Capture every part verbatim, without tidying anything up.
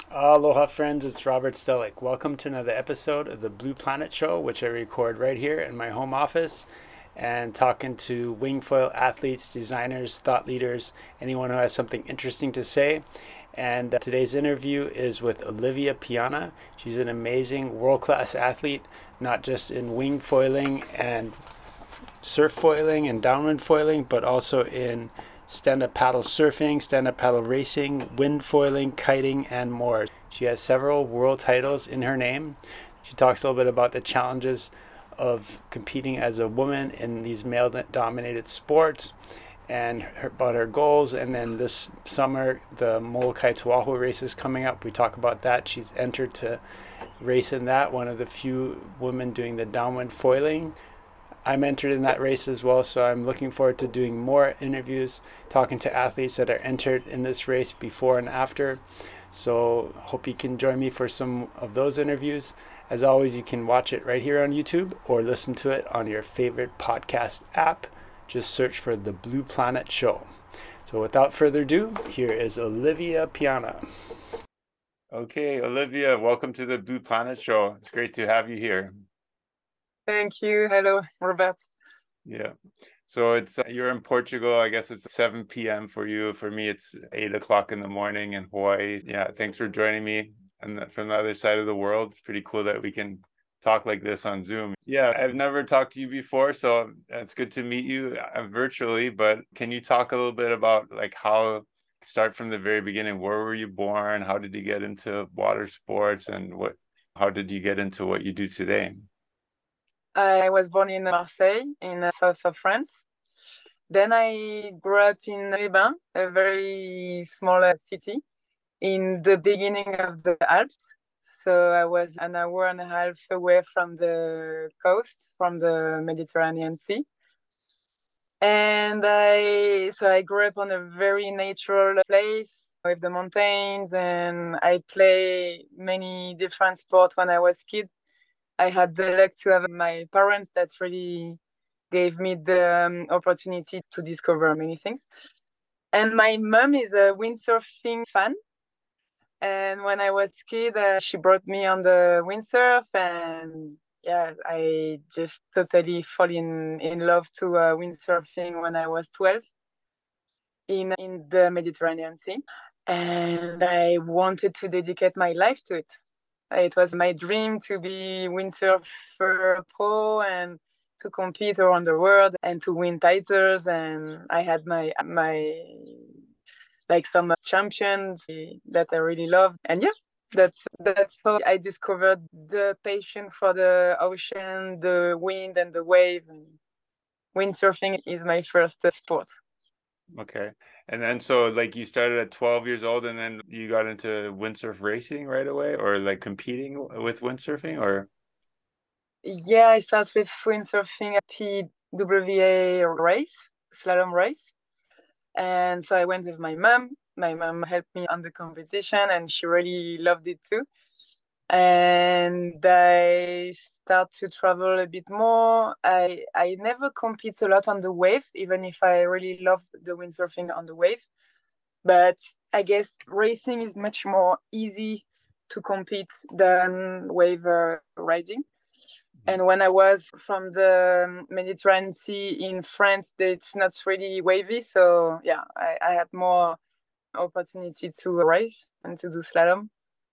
Aloha, friends. It's Robert Stellick. Welcome to another episode of the Blue Planet Show, which I record right here in my home office and talking to wingfoil athletes, designers, thought leaders, anyone who has something interesting to say. And uh, today's interview is with Olivia Piana. She's an amazing world class athlete, not just in wing foiling and surf foiling and downwind foiling, but also in stand-up paddle surfing, stand-up paddle racing, wind foiling, kiting, and more. She has several world titles in her name. She talks a little bit about the challenges of competing as a woman in these male-dominated sports and her, about her goals. And then this summer, the Molokai to Oahu race is coming up. We talk about that. She's entered to race in that, one of the few women doing the downwind foiling. I'm entered in that race as well, so I'm looking forward to doing more interviews, talking to athletes that are entered in this race before and after. So hope you can join me for some of those interviews. As always, you can watch it right here on YouTube or listen to it on your favorite podcast app. Just search for The Blue Planet Show. So without further ado, here is Olivia Piana. Okay, Olivia, welcome to The Blue Planet Show. It's great to have you here. Thank you. Hello, Robert. Yeah. So it's uh, you're in Portugal. I guess it's seven p m for you. For me, it's eight o'clock in the morning in Hawaii. Yeah. Thanks for joining me and the, from the other side of the world. It's pretty cool that we can talk like this on Zoom. Yeah. I've never talked to you before, so it's good to meet you uh, virtually. But can you talk a little bit about like how start from the very beginning? Where were you born? How did you get into water sports, and what? How did you get into what you do today? I was born in Marseille, in the south of France. Then I grew up in Les a very small uh, city in the beginning of the Alps. So I was an hour and a half away from the coast, from the Mediterranean Sea. And I so I grew up on a very natural place with the mountains, and I play many different sports when I was kid. I had the luck to have my parents that really gave me the um, opportunity to discover many things. And my mom is a windsurfing fan. And when I was kid, uh, she brought me on the windsurf, and yeah, I just totally fall in in love to uh, windsurfing when I was twelve in in the Mediterranean Sea, and I wanted to dedicate my life to it. It was my dream to be windsurfer pro and to compete around the world and to win titles. And I had my my like some champions that I really loved. And yeah, that's that's how I discovered the passion for the ocean, the wind, and the wave. And windsurfing is my first sport. Okay. And then so like you started at twelve years old and then you got into windsurf racing right away or like competing with windsurfing or Yeah, I started with windsurfing at P W A race, slalom race. And so I went with my mom. My mom helped me on the competition and she really loved it too. And I start to travel a bit more. I I never compete a lot on the wave, even if I really love the windsurfing on the wave. But I guess racing is much more easy to compete than wave uh, riding. And when I was from the Mediterranean Sea in France, it's not really wavy. So yeah, I, I had more opportunity to race and to do slalom.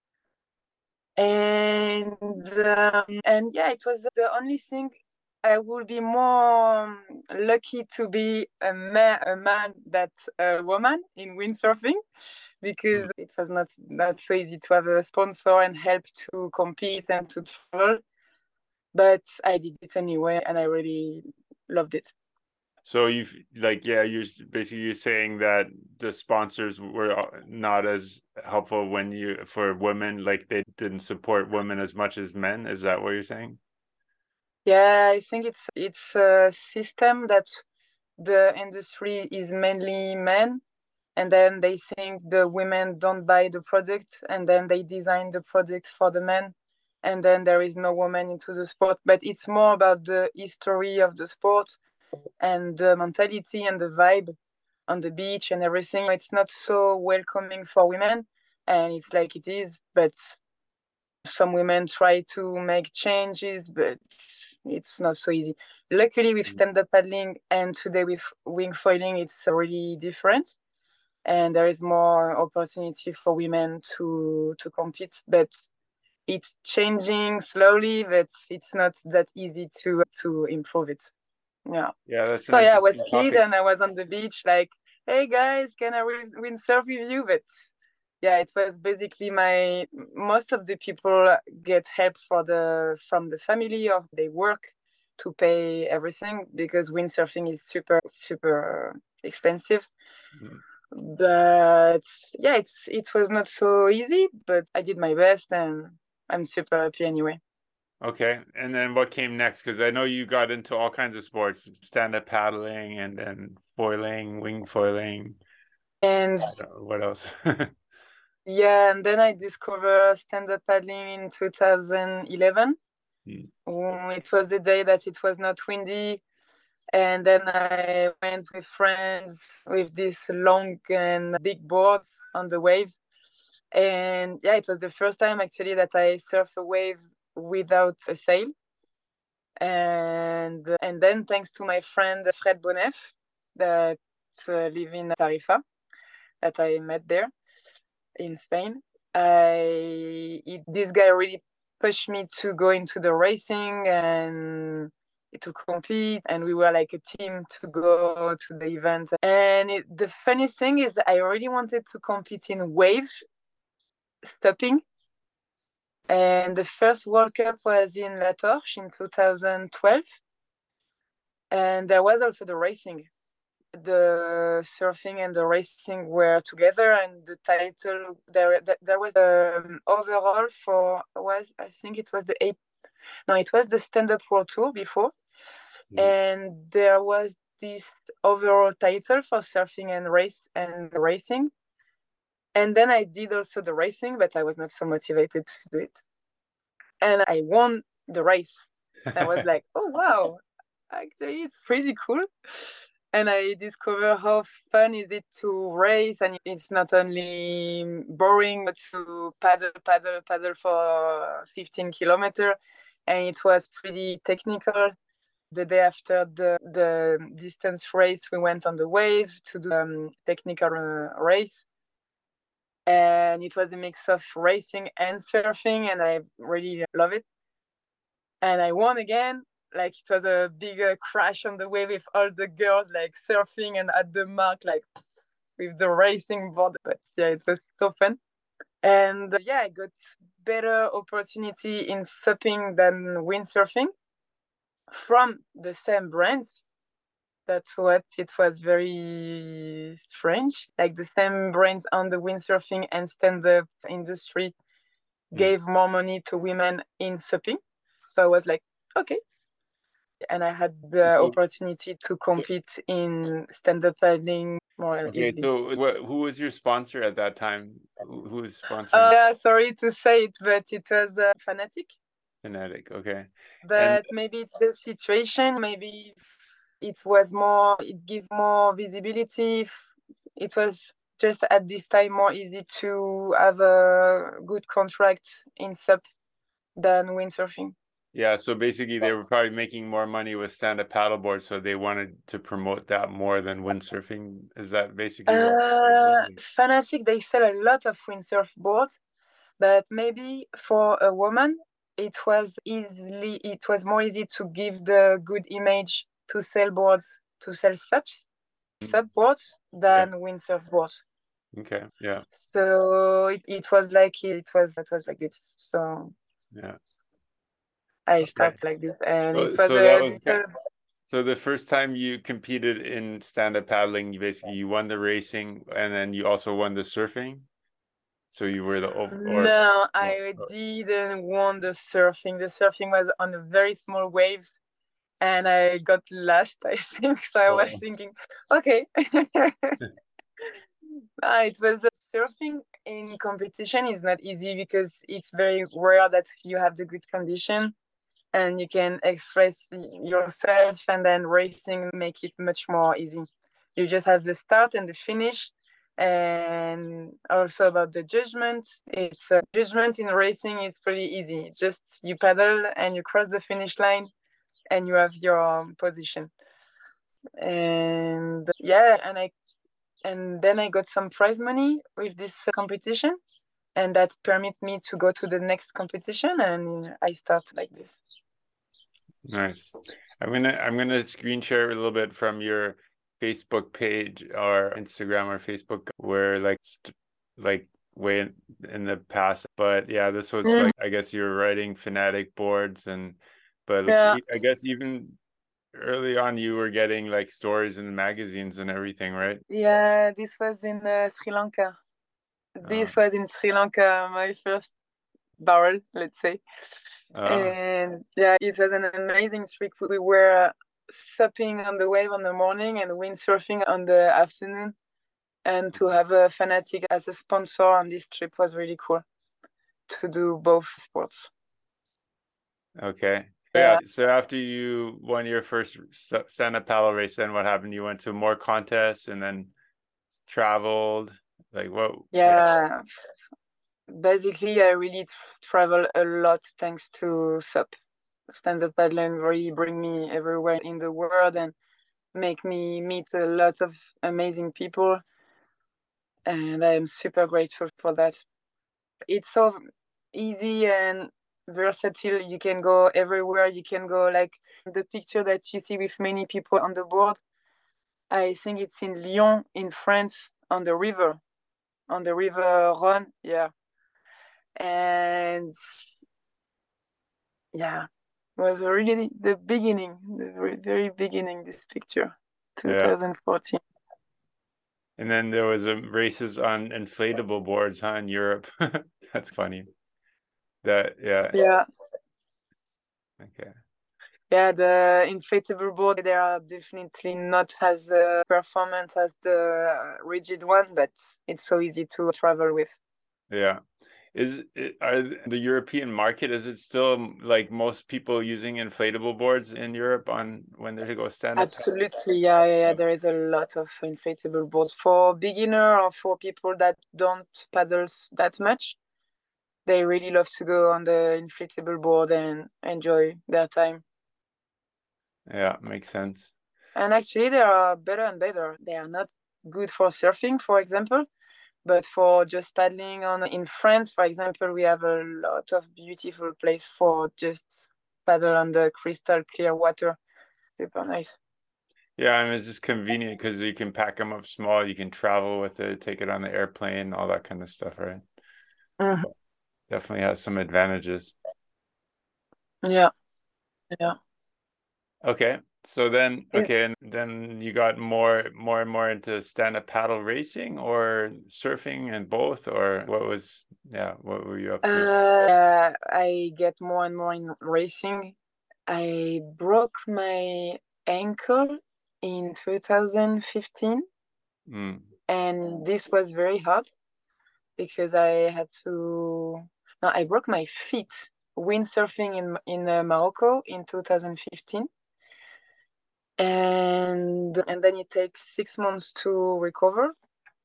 And um, and yeah, it was the only thing I would be more um, lucky to be a man, a man that a woman in windsurfing because it was not not so easy to have a sponsor and help to compete and to travel. But I did it anyway, and I really loved it. so you like yeah you're basically you're saying that the sponsors were uh, not as helpful when you for women like they didn't support women as much as men, is that what you're saying? Yeah, I think it's it's a system that the industry is mainly men, and then they think the women don't buy the product, and then they design the product for the men, and then there is no woman into the sport. But it's more about the history of the sport and the mentality and the vibe on the beach and everything. It's not so welcoming for women. and it's like it is, but some women try to make changes, but it's not so easy. Luckily, with stand-up paddling and today with wing foiling, it's really different, and there is more opportunity for women to to compete. But it's changing slowly, but it's not that easy to to improve it. Yeah. Yeah, that's an So yeah, I was interesting kid topic. and I was on the beach, like, hey guys, can I windsurf with you? But yeah, it was basically my most of the people get help for the from the family or they work to pay everything because windsurfing is super super expensive. Mhm. But yeah, it's it was not so easy, but I did my best and I'm super happy anyway. Okay, and then what came next? Because I know you got into all kinds of sports, stand-up paddling, and then foiling, wing foiling. And I don't know, what else? yeah, and then I discovered stand-up paddling in two thousand eleven. Mm. Mm, It was the day that it was not windy, and then I went with friends with these long and big boards on the waves. And yeah, it was the first time actually that I surf a wave without a sail. And and then thanks to my friend Fred Bonef that uh, live in Tarifa that I met there in Spain. I it, this guy really pushed me to go into the racing and to compete, and we were like a team to go to the event. And it, the funny thing is that I really wanted to compete in wave stopping, and the first World Cup was in La Torche in two thousand twelve, and there was also the racing. The surfing and the racing were together, and the title there there was um, overall for was I think it was the eight no it was the stand up world tour before, Mm. and there was this overall title for surfing and race and racing, and then I did also the racing, but I was not so motivated to do it, and I won the race. I was like, oh wow, actually it's pretty cool. And I discover how fun is it to race, and it's not only boring but to paddle paddle paddle for fifteen kilometers, and it was pretty technical. The day after the the distance race we went on the wave to do um, technical uh, race, and it was a mix of racing and surfing, and I really love it. And I won again. Like it was a bigger crash on the wave with all the girls like surfing and at the mark, like with the racing board. But yeah, it was so fun. And uh, yeah, I got better opportunity in supping than windsurfing from the same brands. That's what it was very strange. Like the same brands on the windsurfing and stand-up industry Mm. gave more money to women in supping. So I was like, okay, and I had the So, opportunity to compete in stand-up paddling more okay, easily. so what, who was your sponsor at that time? Who, who was sponsoring Uh, yeah, sorry to say it, but it was uh, Fanatic. Kinetic? Okay, and But maybe it's the situation. Maybe it was more. It give more visibility. It was just at this time more easy to have a good contract in sup than windsurfing. yeah, so basically they were probably making more money with stand-up paddleboard, so they wanted to promote that more than windsurfing. Is that basically what? Uh, Fanatic, they sell a lot of windsurf boards, but maybe for a woman, it was easily it was more easy to give the good image to sell boards to sell subs sub boards Yeah. than windsurf boards. Okay. Yeah. So it, it was like it was it was like this. So Yeah. I Okay. started like this, and it So, was so that a was little. so the first time you competed in stand-up paddling, you basically you won the racing and then you also won the surfing. So you were the over or No, oh, I didn't want the surfing. The surfing was on the very small waves, and I got last, I think. So I was oh. thinking, okay. Ah, it was uh, surfing in competition is not easy because it's very rare that you have the good condition and you can express yourself, and then racing make it much more easy. You just have the start and the finish, And also about the judgment. It's uh, judgment in racing is pretty easy. Just you pedal and you cross the finish line and you have your um, position. And yeah, and I and then I got some prize money with this uh, competition, and that permit me to go to the next competition, and I start like this. Nice. I'm gonna I'm gonna screen share a little bit from your Facebook page or Instagram or Facebook where like st- like way in, in the past. But yeah, this was Mm. like I guess you're writing Fanatic boards and but Yeah. I guess even early on you were getting like stories in the magazines and everything, right? Yeah, this was in uh, Sri Lanka. Uh, This was in Sri Lanka, my first barrel, let's say. uh, And yeah, it was an amazing trip. We were supping on the wave on the morning and windsurfing on the afternoon. And to have a Fanatic as a sponsor on this trip was really cool to do both sports. okay. Yeah. Yeah. So after you won your first stand-up paddle race, then what happened? You went to more contests and then traveled. Like what? Yeah. Basically, I really travel a lot thanks to S U P. Stand-up paddling really bring me everywhere in the world and make me meet a lot of amazing people. And I'm super grateful for that. It's so easy and versatile. You can go everywhere. You can go like the picture that you see with many people on the board. I think it's in Lyon, in France, on the river, on the river Rhône. Yeah. And yeah, was really the beginning, the very, very beginning, this picture, Yeah. twenty fourteen. And then there was a races on inflatable boards, huh, in Europe. That's funny. That yeah. Yeah. Okay. Yeah, the inflatable board, they are definitely not as uh, performant as the rigid one, but it's so easy to travel with. Yeah. Is it, are the European market, is it still like most people using inflatable boards in Europe on when they go stand up? Absolutely, yeah, yeah, yeah. There is a lot of inflatable boards for beginner or for people that don't paddle that much. They really love to go on the inflatable board and enjoy their time. Yeah, makes sense. And actually, they are better and better. They are not good for surfing, for example, but for just paddling on in France, for example, we have a lot of beautiful place for just paddle on the crystal clear water. Super nice. Yeah, I mean, it's just convenient because you can pack them up small, you can travel with it, take it on the airplane, all that kind of stuff, right? Mm-hmm. Definitely has some advantages. Yeah, yeah. Okay. So then, okay, and then you got more, more and more into stand-up paddle racing or surfing and both, or what was, yeah, what were you up to? Uh, I get more and more in racing. I broke my ankle in two thousand fifteen, Mm. and this was very hard because I had to. No, I broke my feet windsurfing in in uh, Morocco in two thousand fifteen, and and then it takes six months to recover.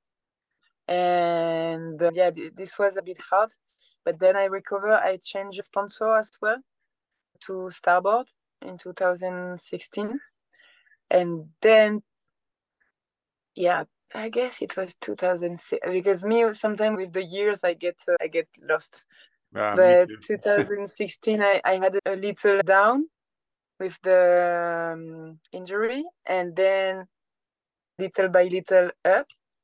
And uh, yeah, th- this was a bit hard, but then I recover. I changed sponsor as well to Starboard in two thousand sixteen, and then yeah, I guess it was two thousand six because me sometimes with the years I get uh, I get lost. Yeah, me But too. twenty sixteen I, I had a little down with the um, injury, and then little by little up,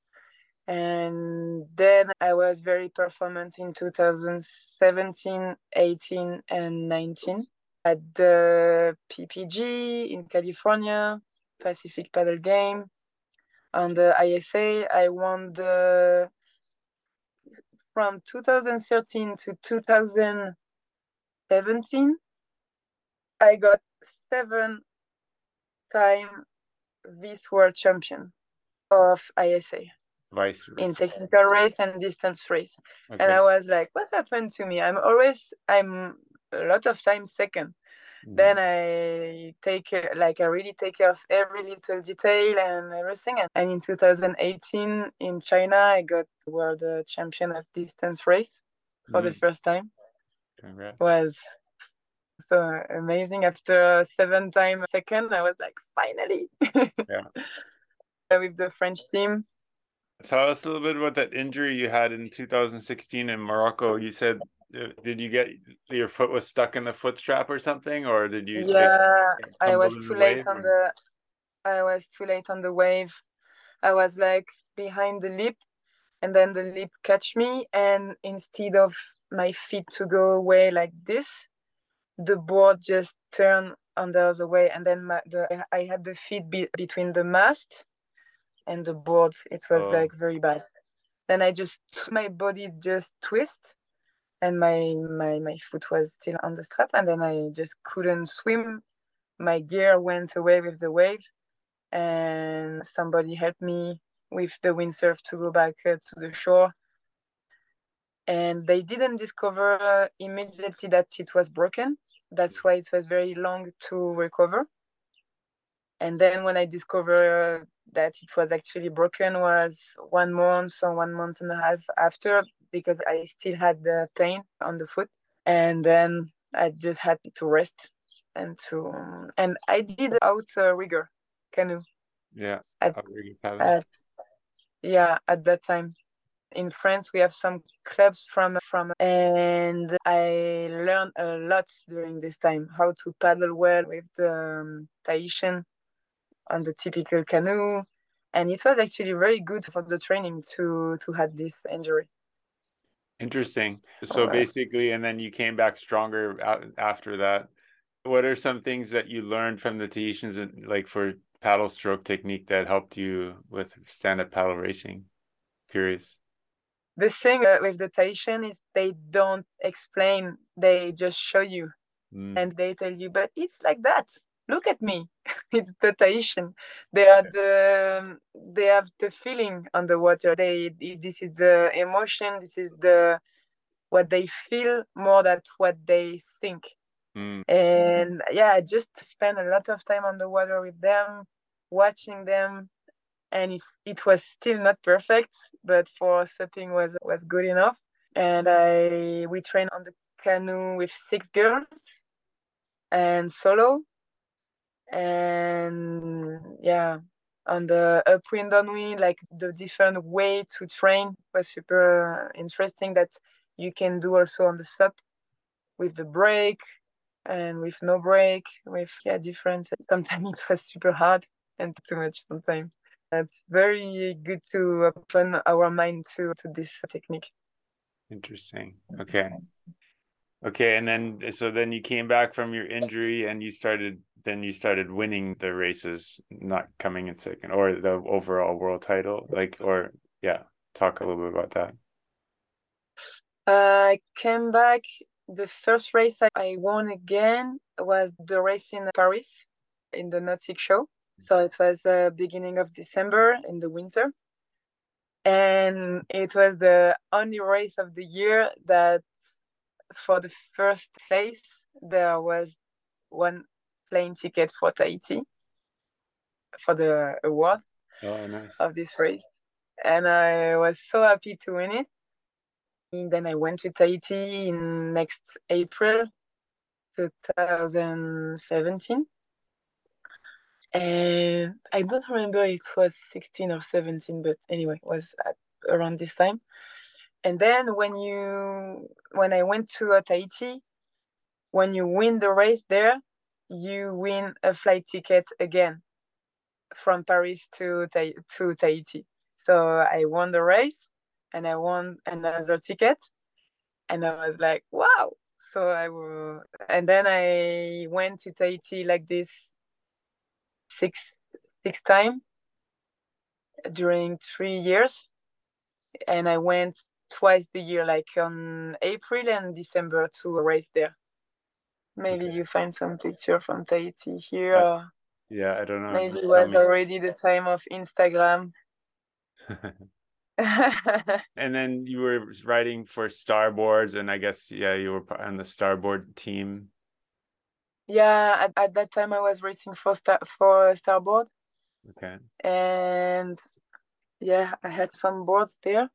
and then I was very performant in two thousand seventeen, eighteen, and nineteen at the P P G in California, Pacific Paddle Game. On the I S A, I won the from two thousand thirteen to two thousand seventeen. I got seven time vice world champion of I S A Vice in race. technical race and distance race. Okay. And I was like, what happened to me? I'm always, I'm a lot of times second. Then I take care, like I really take care of every little detail and everything. And in two thousand eighteen in China, I got world uh, champion of distance race for Mm. the first time. Congrats. Was so amazing. After seven time second, I was like, finally. Yeah. With the French team. Tell us a little bit about that injury you had in two thousand sixteen in Morocco. You said, uh, did you get your foot was stuck in the foot strap or something, or did you like Yeah, I tumble was in too the late wave? on Or... the I was too late on the wave. I was like behind the lip, and then the lip catch me, and instead of my feet to go away like this, the board just turned on the other way, and then my, the I had the feet be, between the mast and the board. It was Oh. like very bad. Then I just my body just twist, and my my my foot was still on the strap, and then I just couldn't swim. My gear went away with the wave, and somebody helped me with the windsurf to go back uh, to the shore. And they didn't discover uh, immediately that it was broken. That's why it was very long to recover. And then when I discovered uh, that it was actually broken was one month or one month and a half after, because I still had the pain on the foot. And then I just had to rest and to and I did outrigger canoe. Yeah. At, Outrigger paddle. at yeah, at that time. In France, we have some clubs from from, and I learned a lot during this time how to paddle well with the um, Tahitian on the typical canoe, and it was actually very good for the training to to have this injury. Interesting. So Uh, basically, and then you came back stronger after that. What are some things that you learned from the Tahitians, and like for paddle stroke technique that helped you with stand-up paddle racing? Curious. the thing uh, with the Tahitian is they don't explain; they just show you, Mm. and they tell you, but it's like that. Look at me. It's the Tahitian. They are the they have the feeling on the water. They this is the emotion. This is the what they feel more than what they think. Mm. And yeah, I just spent a lot of time on the water with them, watching them, and it, it was still not perfect, but for supping was was good enough. And I we trained on the canoe with six girls and solo, and yeah, on the upwind downwind, like the different way to train was super interesting, that you can do also on the sup with the break and with no break, with yeah different. Sometimes it was super hard and too much sometimes. It's very good to open our mind to to this technique. Interesting. Okay. Okay, and then so then you came back from your injury and you started then you started winning the races, not coming in second or the overall world title. Like or yeah, talk a little bit about that. Uh, I came back. The first race I, I won again was the race in Paris in the Nautic show. So it was the beginning of December in the winter. And it was the only race of the year that for the first place there was one plane ticket for Tahiti for the award Oh, nice. of this race. And I was so happy to win it. And then I went to Tahiti in next April twenty seventeen. And I don't remember it was sixteen or seventeen, but anyway, it was at, around this time. And then when you when I went to uh, Tahiti, when you win the race there, you win a flight ticket again from Paris to to Tahiti. So I won the race, and I won another ticket, and I was like, wow. So I will, and then I went to Tahiti like this six six time during three years, and I went twice the year, like on April and December to a race there. Maybe Okay. you find some picture from Tahiti here. Uh, Or yeah, I don't know. maybe it Tell was me. already the time of Instagram. And then you were riding for Starboards, and I guess yeah, you were on the Starboard team. Yeah, at, at that time I was racing for star for Starboard, Okay. and yeah, I had some boards there.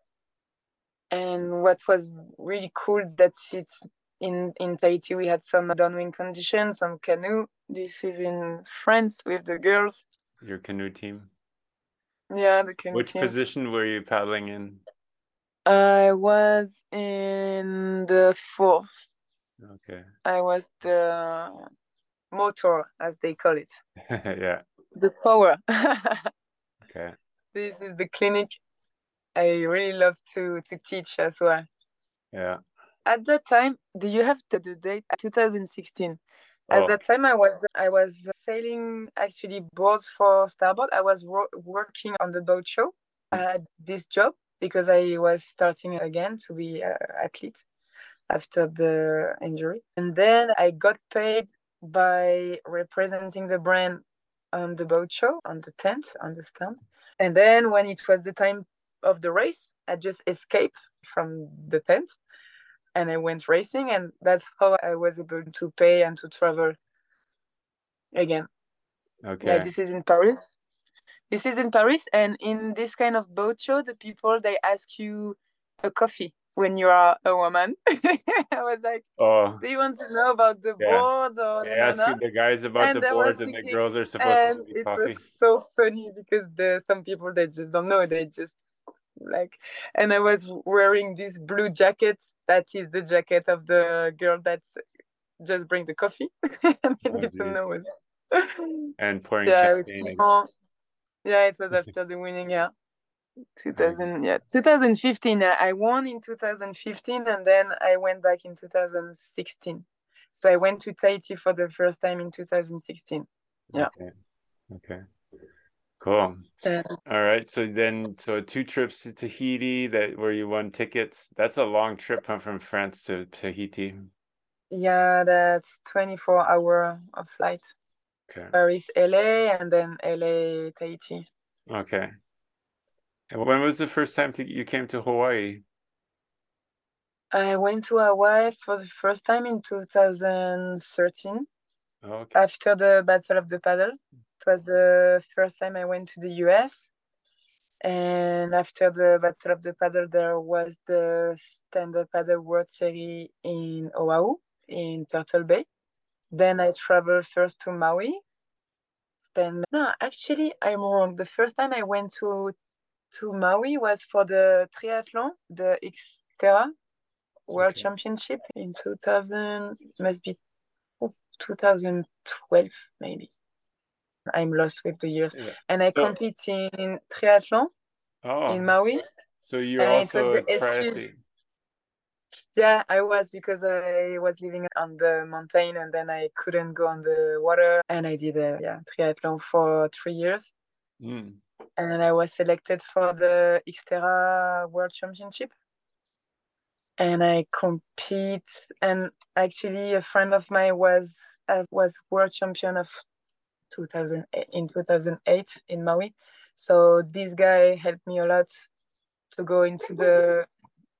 And what was really cool that it's in in Tahiti we had some downwind conditions, some canoe. This is in France with the girls. Your canoe team. Yeah, the canoe Which team. position were you paddling in? I was in the fourth. Okay. I was the motor, as they call it, Yeah. the power. Okay. This is the clinic I really love to to teach as well. Yeah. At that time, do you have the, the date? twenty sixteen. At Oh, that time, I was I was sailing actually boards for Starboard. I was wo- working on the boat show. I had this job because I was starting again to be an athlete after the injury, and then I got paid by representing the brand on the boat show, on the tent, on the stand. And then when it was the time of the race, I just escaped from the tent and I went racing, and that's how I was able to pay and to travel again. Yeah, okay. this is in Paris. This is in Paris, and in this kind of boat show, the people they ask you a coffee when you are a woman. I was like, Oh, "Do you want to know about the yeah. boards or They no, no, ask no?" you the guys about the And I was boards, and the thinking, girls are supposed to and give you it was coffee. so funny because the some people they just don't know. They just like, and I was wearing this blue jacket that is the jacket of the girl that's just bring the coffee. And I Oh, didn't geez. know it. And pouring Yeah, with champagne. And... Timon. Yeah, it was after the winning. Yeah, Okay. two thousand. Yeah, twenty fifteen. uh, I won in two thousand fifteen, and then I went back in two thousand sixteen. So I went to Tahiti for the first time in two thousand sixteen. Yeah. Okay. Okay. Cool. Uh, All right. So then, so two trips to Tahiti that where you won tickets. That's a long trip huh, from France to Tahiti. yeah, that's twenty-four hour of flight. Okay. Paris, L A, and then L A, Tahiti. Okay. And when was the first time to, you came to Hawaii? I went to Hawaii for the first time in two thousand thirteen Okay. after the Battle of the Paddle. It was the first time I went to the U S. And after the Battle of the Paddle, there was the Stand-Up Paddle World Series in Oahu, in Turtle Bay. Then I traveled first to Maui. Spend no, actually, I'm wrong. The first time I went to to Maui was for the triathlon, the Xterra World Okay. Championship in two thousand, must be two thousand twelve, maybe. I'm lost with the years. Yeah. And I So, compete in triathlon oh, in Maui, so you're and it was also a the excuse. triathlete. Yeah, I was because I was living on the mountain and then I couldn't go on the water. And I did a yeah, triathlon for three years. Mm. And I was selected for the Xterra World Championship. And I compete. And actually, a friend of mine was uh, was world champion of two thousand eight, in two thousand eight in Maui. So this guy helped me a lot to go into the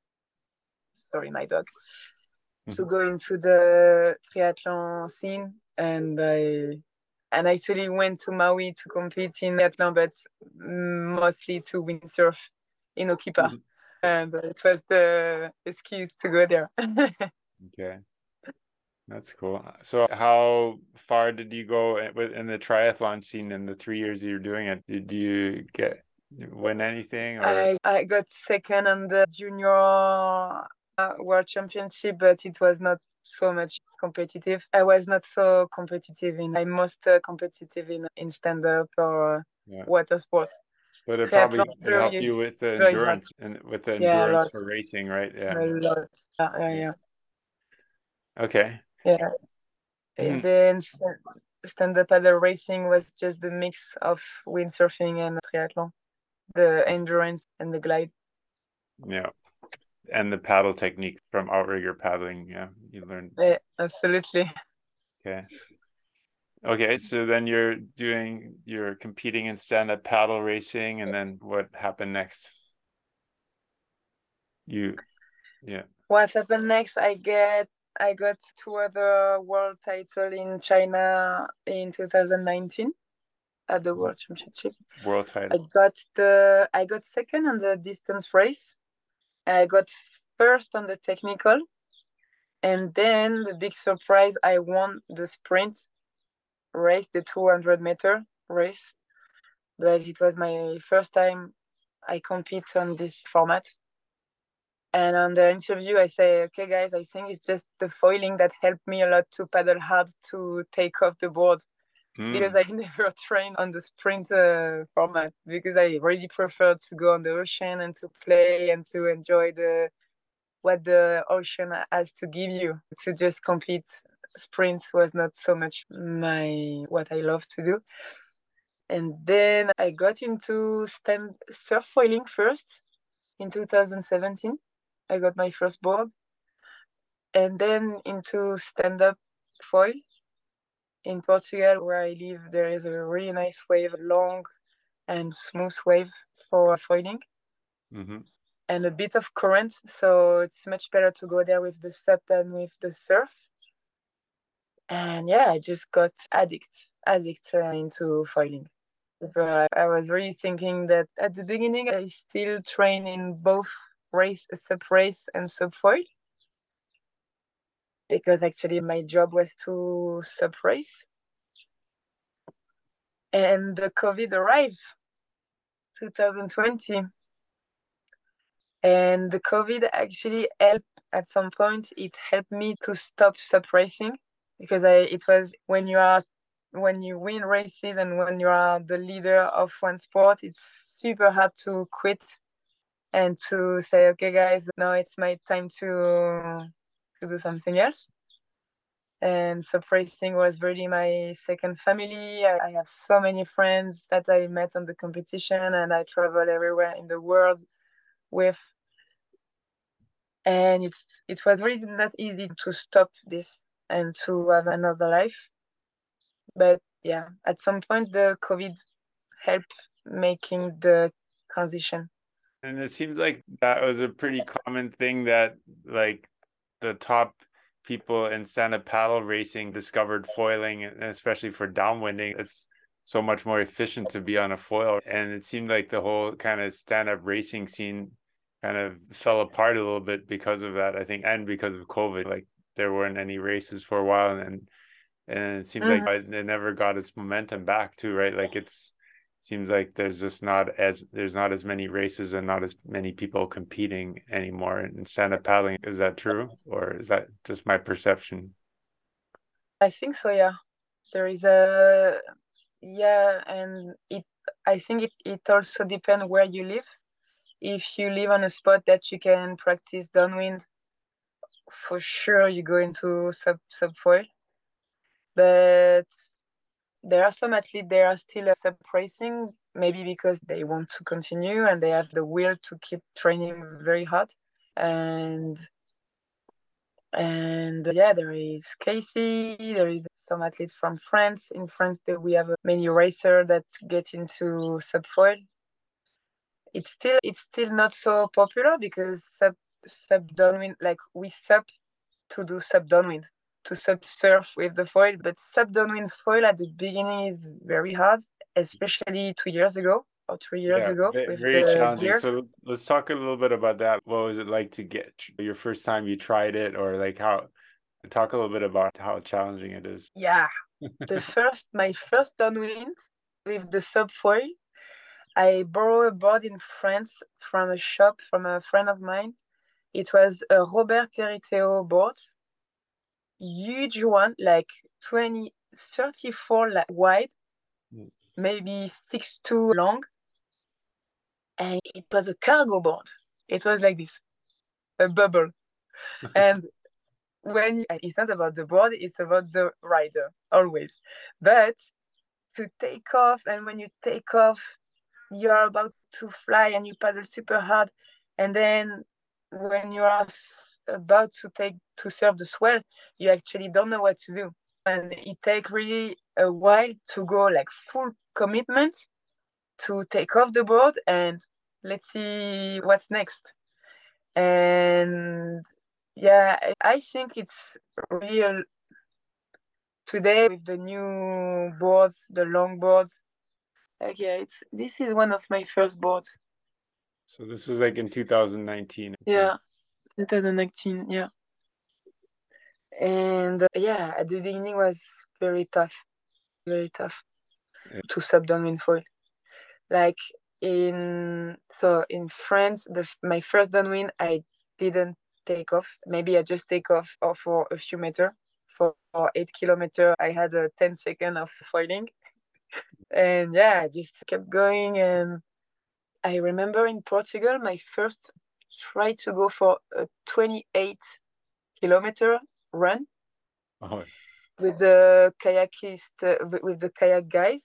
sorry, my dog to Mhm. go into the triathlon scene, and I and actually went to Maui to compete in triathlon, but mostly to windsurf in Okipa, Mhm. and it was the excuse to go there. Okay. That's cool. So how far did you go in with- in the triathlon scene in the three years you were doing it? Did you get win anything or I I got second on the junior uh, world championship, but it was not so much competitive. I was not so competitive in. I'm most uh, competitive in in stand up or uh, yeah. water sport. But it Triathlon probably it helped very you with the very hard. endurance and with the Yeah, a endurance lot, for racing, right? Yeah. a lot. Yeah, yeah, Yeah. yeah. Okay. Yeah. And then stand up paddle racing was just the mix of windsurfing and triathlon, the endurance and the glide. Yeah. And the paddle technique from outrigger paddling. Yeah. You learned. Yeah, absolutely. Okay. Okay. So then you're doing, you're competing in stand-up paddle racing, and then what happened next? You, yeah. What happened next? I get I got two other world title in China in two thousand nineteen at the World Championship. World I title. got the I got second on the distance race. I got first on the technical. And then the big surprise, I won the sprint race, the two hundred meter race. But it was my first time I compete on this format. And on the interview, I say, okay, guys, I think it's just the foiling that helped me a lot to paddle hard to take off the board. Mm. Because I never trained on the sprint uh, format, because I really preferred to go on the ocean and to play and to enjoy the what the ocean has to give you. To just complete sprints was not so much my what I love to do. And then I got into stand surf foiling first in two thousand seventeen. I got my first board. And then into stand-up foil. In Portugal, where I live, there is a really nice wave, long and smooth wave for foiling. Mm-hmm. And a bit of current, so it's much better to go there with the sup than with the surf. And yeah, I just got addict, addict uh, into foiling. But I was really thinking that at the beginning, I still train in both race, sup race and sup foil, because actually my job was to sup race. And the COVID arrives, twenty twenty. And the COVID actually helped at some point. It helped me to stop sup racing, because I, it was when you are when you win races and when you are the leader of one sport, it's super hard to quit and to say, okay, guys, now it's my time to to do something else. And sup racing was really my second family. I, I have so many friends that I met on the competition, and I travel everywhere in the world with. And it's it was really not easy to stop this and to have another life. But yeah, at some point the COVID helped making the transition. And it seems like that was a pretty common thing, that like the top people in stand-up paddle racing discovered foiling, and especially for downwinding. It's so much more efficient to be on a foil. And it seemed like the whole kind of stand-up racing scene kind of fell apart a little bit because of that, I think, and because of COVID. Like there weren't any races for a while, and and it seemed mm-hmm. like it never got its momentum back too, right? Like it's seems like there's just not as there's not as many races and not as many people competing anymore in stand-up paddling. Is that true, or is that just my perception? I think so, yeah. There is a yeah, and it I think it, it also depends where you live. If you live on a spot that you can practice downwind, for sure you go into sub subfoil. But there are some athletes, they are still sub racing, maybe because they want to continue and they have the will to keep training very hard. And and yeah, there is Casey, there is some athletes from France. In France, we have many racers that get into subfoil. It's still it's still not so popular, because sub sub downwind, like we sub to do sub downwind, to sub surf with the foil, but sub downwind foil at the beginning is very hard, especially two years ago or three years yeah, ago. Very, with very the challenging. gear. So let's talk a little bit about that. What was it like to get your first time you tried it, or like how? Talk a little bit about how challenging it is. Yeah, the first my first downwind with the sub foil. I borrowed a board in France from a shop from a friend of mine. It was a Robert Teriteo board, huge one, like twenty, thirty-four like wide, mm. maybe six two long. And it was a cargo board. It was like this, a bubble. And when it's not about the board, it's about the rider, always. But to take off, and when you take off, you're about to fly and you paddle super hard, and then when you are about to take to surf the swell, you actually don't know what to do, and it takes really a while to go like full commitment to take off the board and let's see what's next. And yeah, I, I think it's real today with the new boards, the long boards. Like, yeah, it's this is one of my first boards. So this was like in two thousand nineteen. Okay. Yeah, twenty nineteen. Yeah, and uh, yeah, at the beginning was very tough, very tough Yeah. to sub downwind foil. Like in so in France, the my first downwind, I didn't take off. Maybe I just take off or for a few meters. For, for eight kilometer, I had a ten second of foiling, and yeah, I just kept going. And I remember in Portugal, my first try to go for a twenty-eight kilometer run Oh, with the kayakist, uh, with the kayak guys,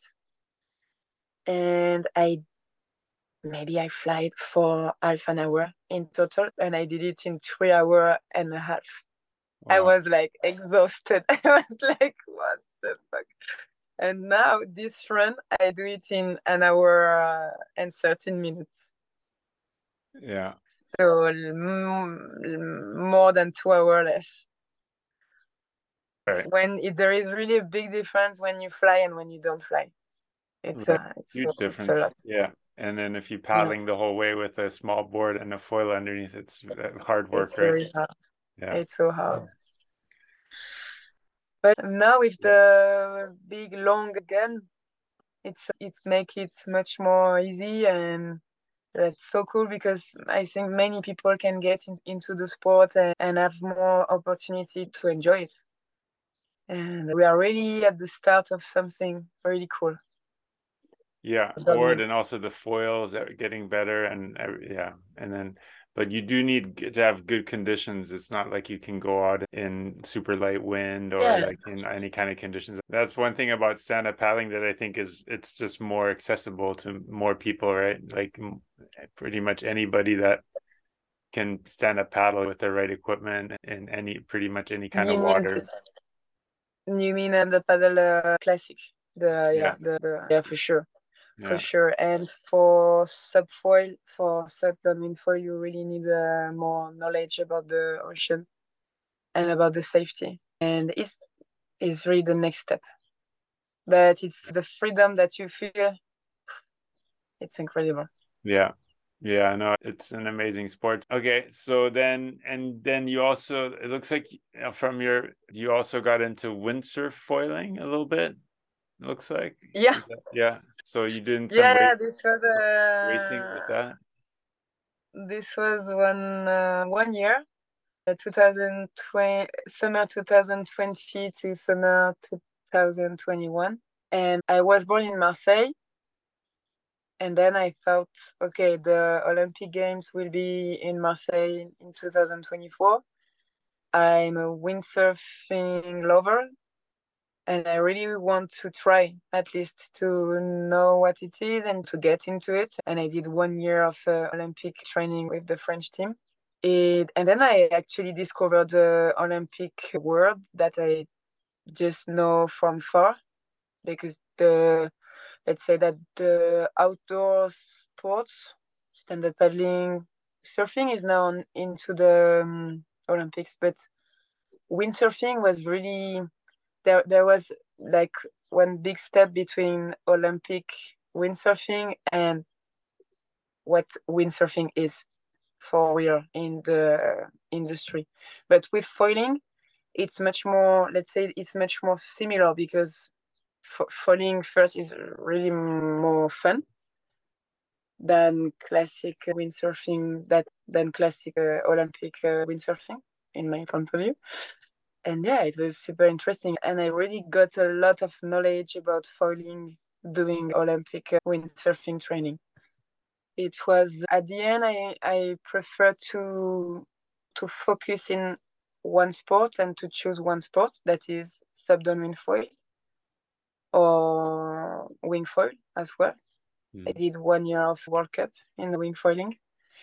and I maybe I fly for half an hour in total, and I did it in three hour and a half. I wow. was like exhausted. I was like, what the fuck? And now this run, I do it in an hour uh, and thirteen minutes. Yeah. So m- more than two hours less. Right. When it, there is really a big difference when you fly and when you don't fly. It's Right. uh, it's, Huge uh, it's a difference. lot. Yeah. And then if you're Yeah, paddling the whole way with a small board and a foil underneath, it's uh, hard work, it's right? very hard. Yeah. It's so hard. But now with Yeah. the big long gun, it's it make it much more easy, and that's so cool because I think many people can get in, into the sport and, and have more opportunity to enjoy it. And we are really at the start of something really cool. Yeah, board and also the foils are getting better and uh, yeah, and then but you do need g- to have good conditions. It's not like you can go out in super light wind or Yeah, like in any kind of conditions. That's one thing about stand-up paddling that I think is it's just more accessible to more people, right? Like m- pretty much anybody that can stand up paddle with the right equipment in any pretty much any kind of you mean water. this? You mean uh, the paddle uh, classic? The Yeah, yeah, the, the yeah for sure, for yeah, sure. And for subfoil, for sub downwind foil, you really need uh, more knowledge about the ocean and about the safety. And it's is really the next step. But it's the freedom that you feel. It's incredible. yeah. Yeah, I know it's an amazing sport. Okay, so then and then you also it looks like uh, from your you also got into windsurf foiling a little bit. It looks like Yeah, Is that- yeah. So you doing some yeah. race This was racing with uh, that? this was one uh, one year, uh, twenty twenty summer twenty twenty to summer twenty twenty-one, and I was born in Marseille. And then I thought, okay, the Olympic Games will be in Marseille in two thousand twenty-four. I'm a windsurfing lover, and I really want to try at least to know what it is and to get into it. And I did one year of uh, Olympic training with the French team. It, and then I actually discovered the Olympic world that I just know from far, because the let's say that the outdoor sports, stand-up paddling, surfing is now on, into the um, Olympics, but windsurfing was really there. There was like one big step between Olympic windsurfing and what windsurfing is for real in the industry. But with foiling, it's much more. Let's say it's much more similar because f- foiling first is really more fun than classic windsurfing, that than classic uh, Olympic uh, windsurfing, in my point of view. And yeah, it was super interesting, and I really got a lot of knowledge about foiling doing Olympic uh, windsurfing training. It was at the end, I I prefer to to focus in one sport and to choose one sport that is sub downwind foil or wing foil as well. I Hmm. did one year of World Cup in the wing foiling,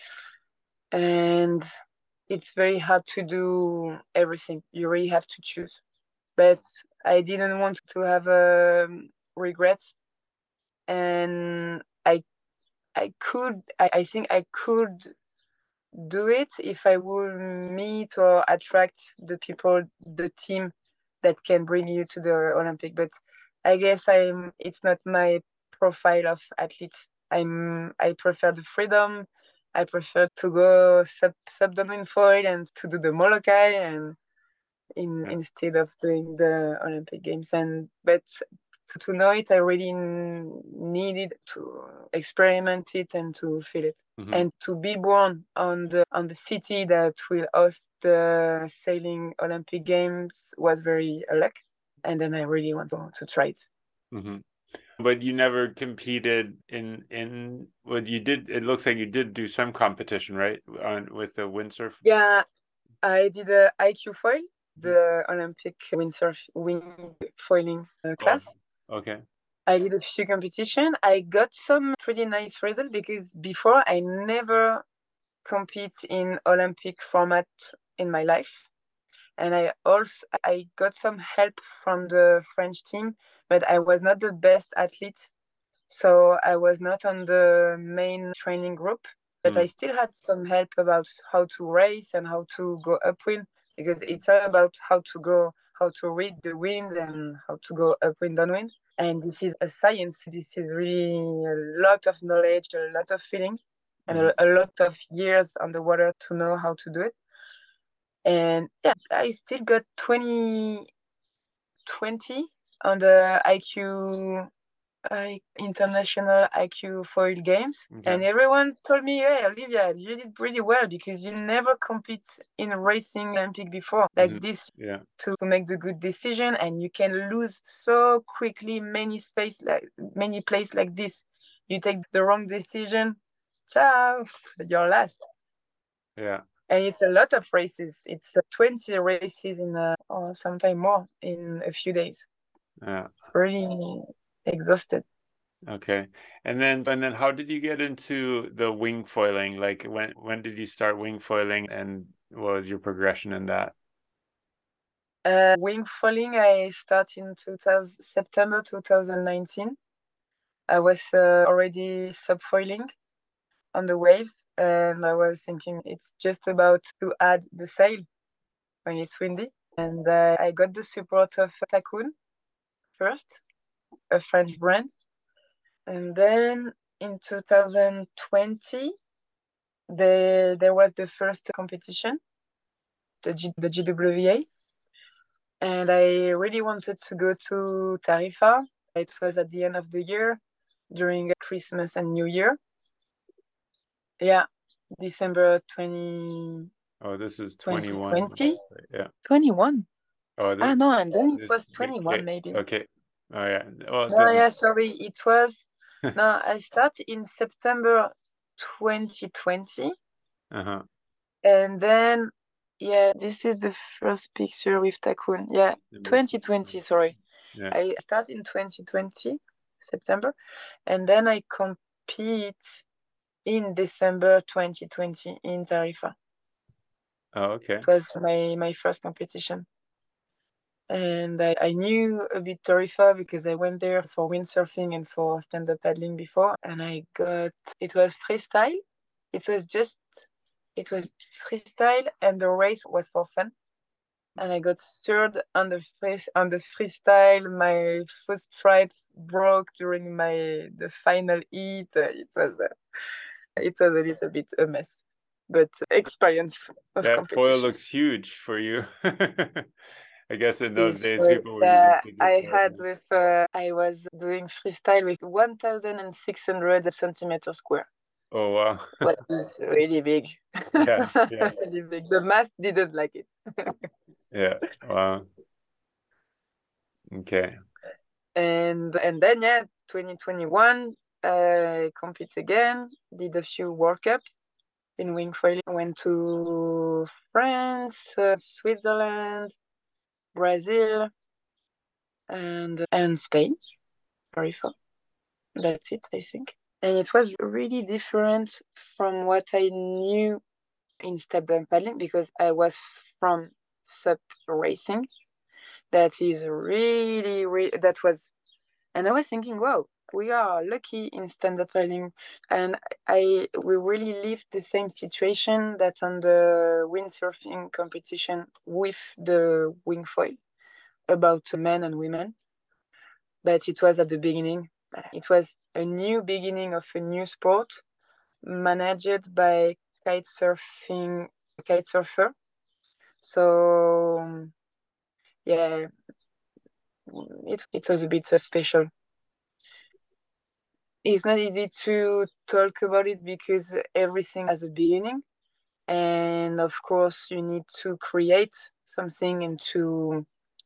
and it's very hard to do everything. You really have to choose. But I didn't want to have um, regrets, and I I could I, I think I could do it if I will meet or attract the people, the team that can bring you to the Olympic. But I guess I'm. It's not my profile of athlete. I'm. I prefer the freedom. I prefer to go sub subdomain foil and to do the Molokai and in Yeah. instead of doing the Olympic Games. And but to, to know it, I really needed to experiment it and to feel it. Mm-hmm. And to be born on the on the city that will host the sailing Olympic Games was very a luck. And then I really want to, to try it. Mm-hmm. But you never competed in in what you did. It looks like you did do some competition, right? On with the windsurf. Yeah, I did a I Q foil, the Olympic windsurf wing foiling uh, class. Oh, okay. I did a few competition. I got some pretty nice result because before I never compete in Olympic format in my life. And I also I got some help from the French team, but I was not the best athlete. So I was not on the main training group, but mm. I still had some help about how to race and how to go upwind, because it's all about how to go, how to read the wind and how to go upwind, downwind. And this is a science. This is really a lot of knowledge, a lot of feeling, and mm. a, a lot of years on the water to know how to do it. And yeah, I still got twenty, twenty on the I Q I, international I Q foil games. Okay. And everyone told me, hey, Olivia, you did pretty well because you never compete in racing Olympic before like mm-hmm. this yeah. to make the good decision, and you can lose so quickly many space like many place like this. You take the wrong decision, ciao, you're last. Yeah. And it's a lot of races. It's twenty races in a, or sometime more in a few days. Yeah. It's really exhausted. Okay. And then and then how did you get into the wing foiling? Like when when did you start wing foiling, and what was your progression in that? Uh, wing foiling, I started in two thousand, September twenty nineteen. I was uh, already subfoiling on the waves, and I was thinking it's just about to add the sail when it's windy. And uh, I got the support of Takoon first, a French brand. And then in two thousand twenty, the, there was the first competition, the, G, the G W A. And I really wanted to go to Tarifa. It was at the end of the year, during Christmas and New Year. Yeah, December twentieth. Oh, this is twenty-one. twenty? Yeah. twenty-one. Oh, this, ah, no, and then it was twenty-one, okay. maybe. Okay. Oh, yeah. Well, no, doesn't... yeah, sorry. It was, no, I started in September twenty twenty. Uh-huh. And then, yeah, this is the first picture with Takoon. Yeah, twenty twenty, sorry. Yeah. I started in twenty twenty, September. And then I compete in December twenty twenty in Tarifa. Oh, okay. It was my, my first competition. And I, I knew a bit Tarifa because I went there for windsurfing and for stand-up paddling before. And I got, it was freestyle. It was just, it was freestyle, and the race was for fun. And I got third on the free, on the freestyle. My foot stripe broke during my the final heat. It was uh, it was a little bit a mess, but experience of that competition. Foil looks huge for you. I guess in those this days people were uh, using I had with uh, I was doing freestyle with one thousand six hundred centimeters square. Oh wow! What is really big. Yeah, yeah. Really big. The mask didn't like it. Yeah. Wow. Okay. And and then yeah, twenty twenty-one, I compete again. Did a few World Cup in wing foiling. Went to France, uh, Switzerland, Brazil, and and Spain. Very fun. That's it, I think. And it was really different from what I knew in stand-up paddling, because I was from sup racing. That is really, really, that was, and I was thinking, wow, we are lucky in stand-up paddling, and I we really lived the same situation that on the windsurfing competition with the wing foil about men and women. But it was at the beginning. It was a new beginning of a new sport managed by kite surfing kite surfer. So yeah, it it was a bit uh, special. It's not easy to talk about it because everything has a beginning, and of course you need to create something and to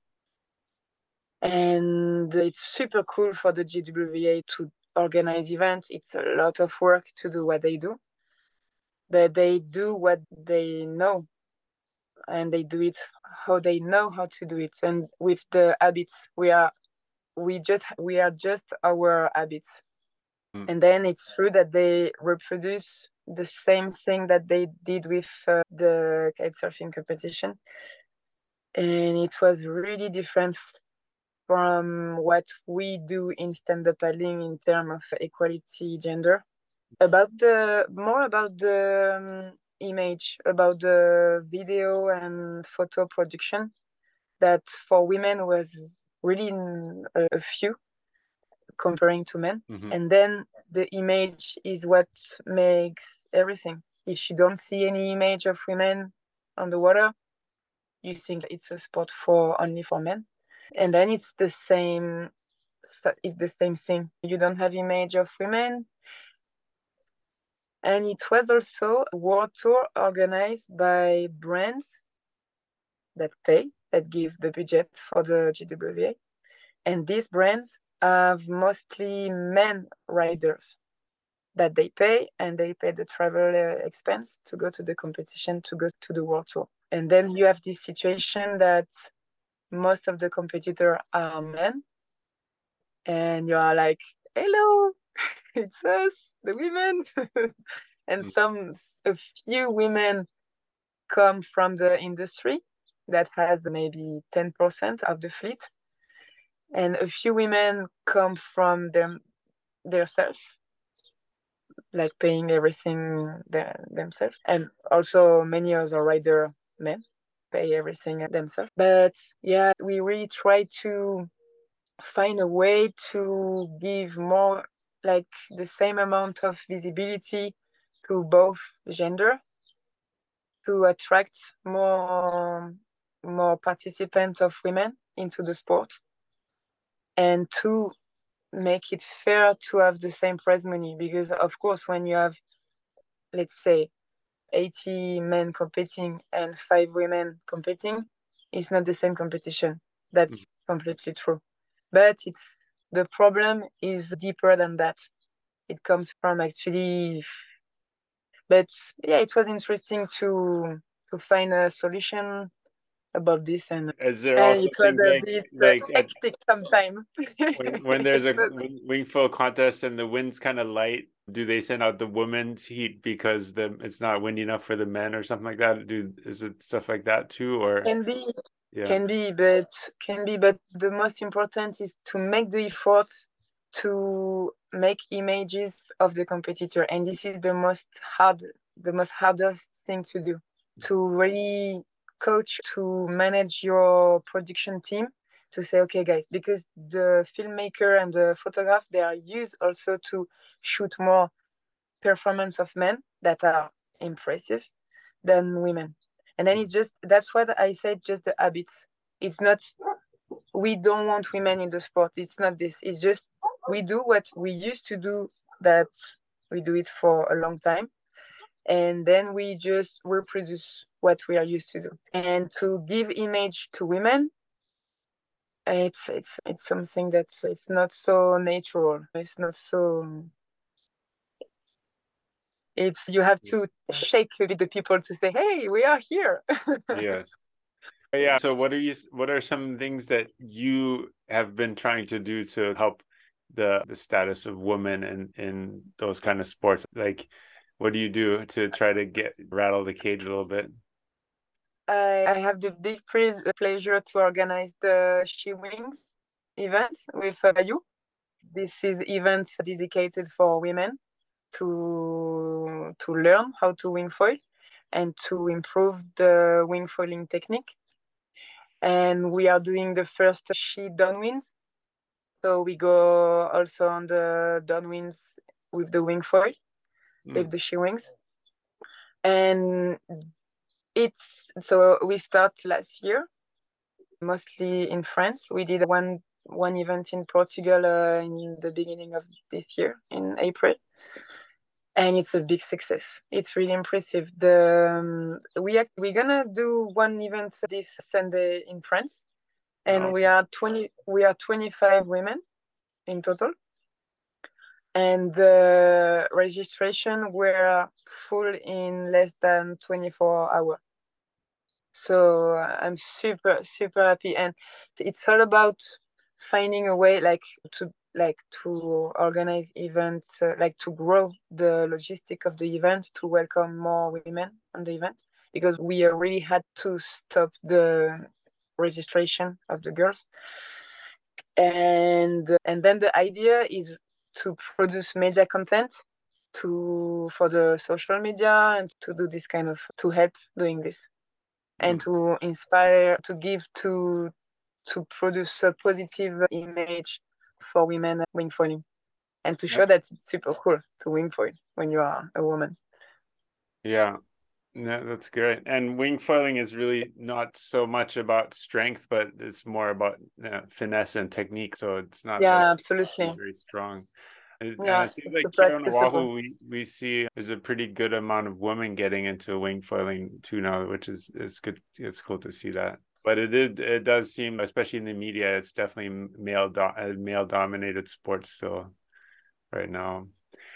and it's super cool for the G W A to organize events. It's a lot of work to do what they do, but they do what they know, and they do it how they know how to do it. And with the habits, we are we just we are just our habits. Mm. And then it's true that they reproduce the same thing that they did with uh, the kitesurfing competition, and it was really different from what we do in stand-up paddling in terms of equality gender. About the more about the um, image, about the video and photo production, that for women was really a, a few comparing to men. Mm-hmm. And then the image is what makes everything. If you don't see any image of women on the water, you think it's a sport for only for men. And then it's the same it's the same thing. You don't have image of women. And it was also a world tour organized by brands that pay, that give the budget for the G W A. And these brands have mostly men riders that they pay, and they pay the travel uh, expense to go to the competition, to go to the world tour. And then you have this situation that most of the competitors are men, and you are like, hello, it's us, the women. And some, a few women come from the industry that has maybe ten percent of the fleet. And a few women come from them themselves, like paying everything the, themselves. And also many other rider men pay everything themselves. But yeah, we really try to find a way to give more, like the same amount of visibility to both gender, to attract more more participants of women into the sport, and to make it fair to have the same prize money. Because of course, when you have, let's say, eighty men competing and five women competing, it's not the same competition. That's mm. completely true. But it's the problem is deeper than that. It comes from actually. But yeah, it was interesting to to find a solution about this, and, Is there and also it was a like, bit like hectic sometimes. when, when there's a wing foil contest and the wind's kind of light, do they send out the women's heat because the it's not windy enough for the men or something like that? Do is it stuff like that too, or can be yeah. can be, but can be, but the most important is to make the effort to make images of the competitor, and this is the most hard, the most hardest thing to do, to really coach, to manage your production team, to say, okay guys, because the filmmaker and the photograph, they are used also to shoot more performance of men that are impressive than women. And then it's just, that's what I said, just the habits. It's not, we don't want women in the sport. It's not this. It's just, we do what we used to do, that we do it for a long time. And then we just reproduce what we are used to do. And to give image to women, it's it's it's something that's it's not so natural. It's not so. It's you have to shake with the people to say, "Hey, we are here." Yes. Yeah. So, what are you? What are some things that you have been trying to do to help the the status of women in in those kind of sports? Like, what do you do to try to get rattle the cage a little bit? I, I have the big pleasure to organize the She Wings events with uh, you. this is events dedicated for women to to learn how to wing foil and to improve the wing foiling technique. And we are doing the first she downwinds. So we go also on the downwinds with the wing foil, mm. with the she wings. And it's so we start last year, mostly in France. We did one one event in Portugal uh, in the beginning of this year in April, and it's a big success. It's really impressive. The um, we act, we're gonna do one event this Sunday in France, and oh. we are twenty we are twenty-five women in total, and the registration were full in less than twenty-four hours. So I'm super super happy, and it's all about finding a way like to like to organize events, uh, like to grow the logistic of the event, to welcome more women on the event, because we uh, really had to stop the registration of the girls. And and then the idea is to produce media content to for the social media and to do this kind of to help doing this and mm. to inspire, to give to to produce a positive image for women wing foiling, and to show yeah. that it's super cool to wing foil when you are a woman. Yeah, no, that's great. And wing foiling is really not so much about strength, but it's more about uh, finesse and technique. So it's not yeah, really absolutely very strong. And yeah, it seems like here on Oahu, we, we see there's a pretty good amount of women getting into wing foiling too now, which is it's good. It's cool to see that. But it did it does seem, especially in the media, it's definitely male do, male dominated sports still right now.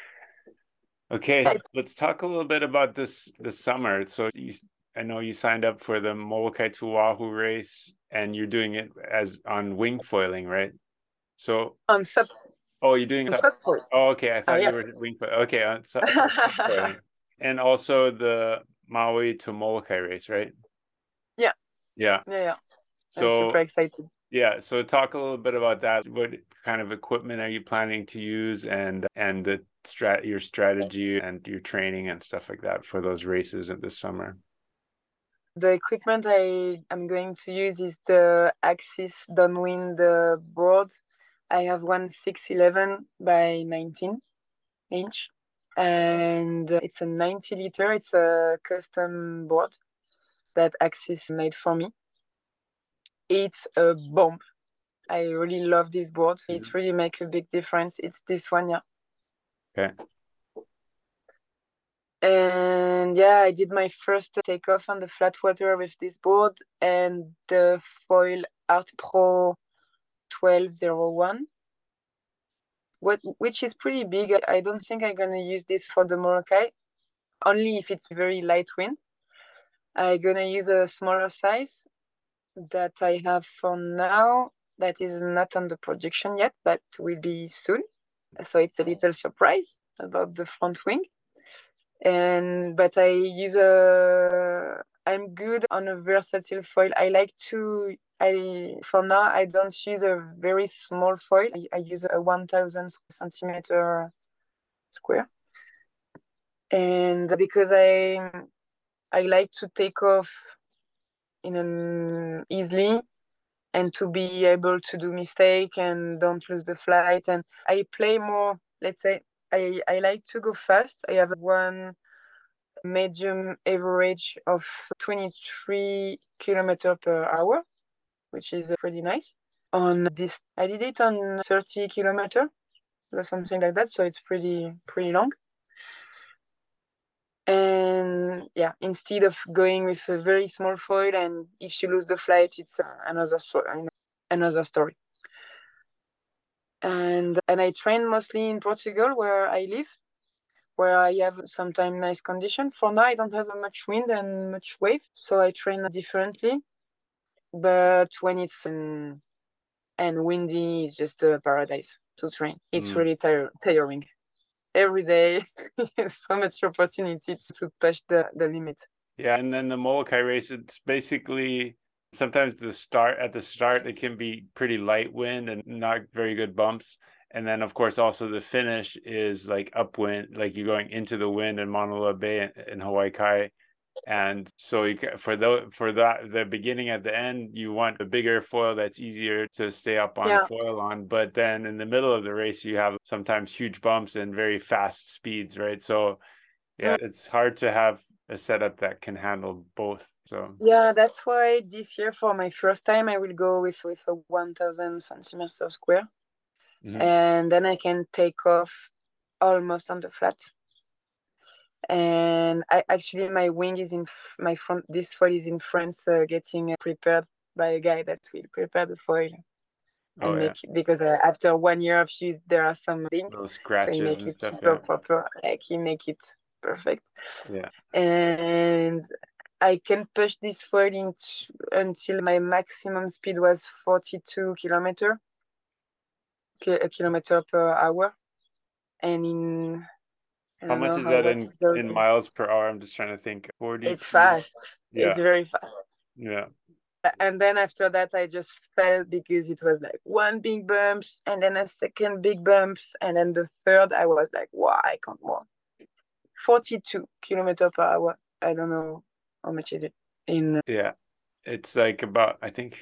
Okay, let's talk a little bit about this this summer. So you, I know you signed up for the Molokai to Oahu race, and you're doing it as on wing foiling, right? So on sub. Oh, you're doing sub foil. Oh, okay. I thought uh, yeah. you were wing foil. Okay, on so, so sub foiling, and also the Maui to Molokai race, right? Yeah. Yeah. Yeah, yeah. So I'm super excited. Yeah, so talk a little bit about that. What kind of equipment are you planning to use, and and the strat your strategy and your training and stuff like that for those races of this summer? The equipment I am going to use is the Axis downwind uh, board. I have one six eleven by nineteen inch, and it's a ninety liter. It's a custom board that Axis made for me. It's a bomb. I really love this board. It mm-hmm. really makes a big difference. It's this one, yeah. Okay. And yeah, I did my first takeoff on the flat water with this board and the foil Art Pro twelve oh one, what which is pretty big. I don't think I'm gonna use this for the Molokai, only if it's very light wind. I'm gonna use a smaller size that I have for now, that is not on the production yet, but will be soon. So it's a little surprise about the front wing. And but I use a I'm good on a versatile foil. I like to I for now I don't use a very small foil. I, I use a one thousand centimeter square, and because I I like to take off in an easily and to be able to do mistake and don't lose the flight. And I play more, let's say, I, I like to go fast. I have one medium average of twenty-three kilometers per hour, which is pretty nice. On this, I did it on thirty kilometers or something like that, so it's pretty pretty long. And yeah, instead of going with a very small foil, and if you lose the flight, it's another story. Another story. And and I train mostly in Portugal, where I live, where I have sometimes nice condition. For now, I don't have much wind and much wave, so I train differently. But when it's um, and windy, it's just a paradise to train. It's mm. really tire- tiring. Every day, so much opportunity to push the, the limit. Yeah, and then the Molokai race, it's basically sometimes the start at the start it can be pretty light wind and not very good bumps, And then, of course, also the finish is like upwind, like you're going into the wind in Mauna Loa Bay in, in Hawaii Kai. And so you, for the for that the beginning at the end, you want a bigger foil that's easier to stay up on Yeah. foil on. But then in the middle of the race, you have sometimes huge bumps and very fast speeds, right? So yeah, it's hard to have a setup that can handle both. So Yeah, that's why this year for my first time I will go with with a one thousand centimeter square, mhm. and then I can take off almost on the flat. And I actually my wing is in f- my front. This foil is in France, uh, getting uh, prepared by a guy that will prepare the foil Oh and yeah, make it, because uh, after one year of use there are some things, little so he scratches make and it stuff. super Yeah, proper. Like he make it perfect, yeah. and I can push this foil in t- until my maximum speed was forty-two kilometer ki- a kilometer per hour, and in I How don't much know is how that what in it goes. in miles per hour? I'm just trying to think. It's forty-two. fast. It's Yeah, very fast. yeah. And then after that, I just fell because it was like one big bump, and then a second big bumps, and then the third, I was like, wow, I can't more. forty-two kilometer per hour. I don't know how much is it in. Yeah, it's like about, I think,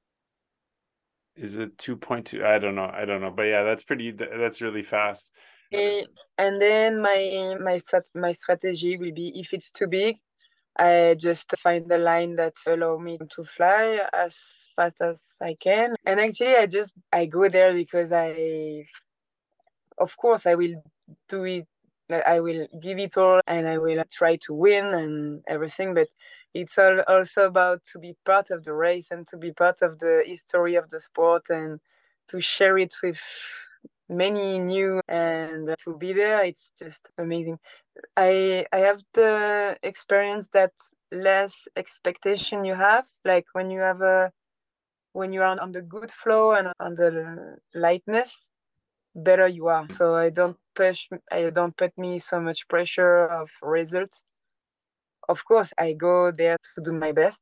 is it two point two? I don't know. I don't know. But yeah, that's pretty, that's really fast. Eh, and then my my strat- my strategy will be, if it's too big, I just find a line that allow me to fly as fast as I can. And actually, I just I go there because I, of course, I will do it. Like, I will give it all, and I will try to win and everything. But it's all also about to be part of the race and to be part of the history of the sport and to share it with many new, and to be there. It's just amazing. I I have the experience that less expectation you have, like when you have a when you are on the good flow and on the lightness, better you are. So I don't push, I don't put me so much pressure of result. Of course, I go there to do my best,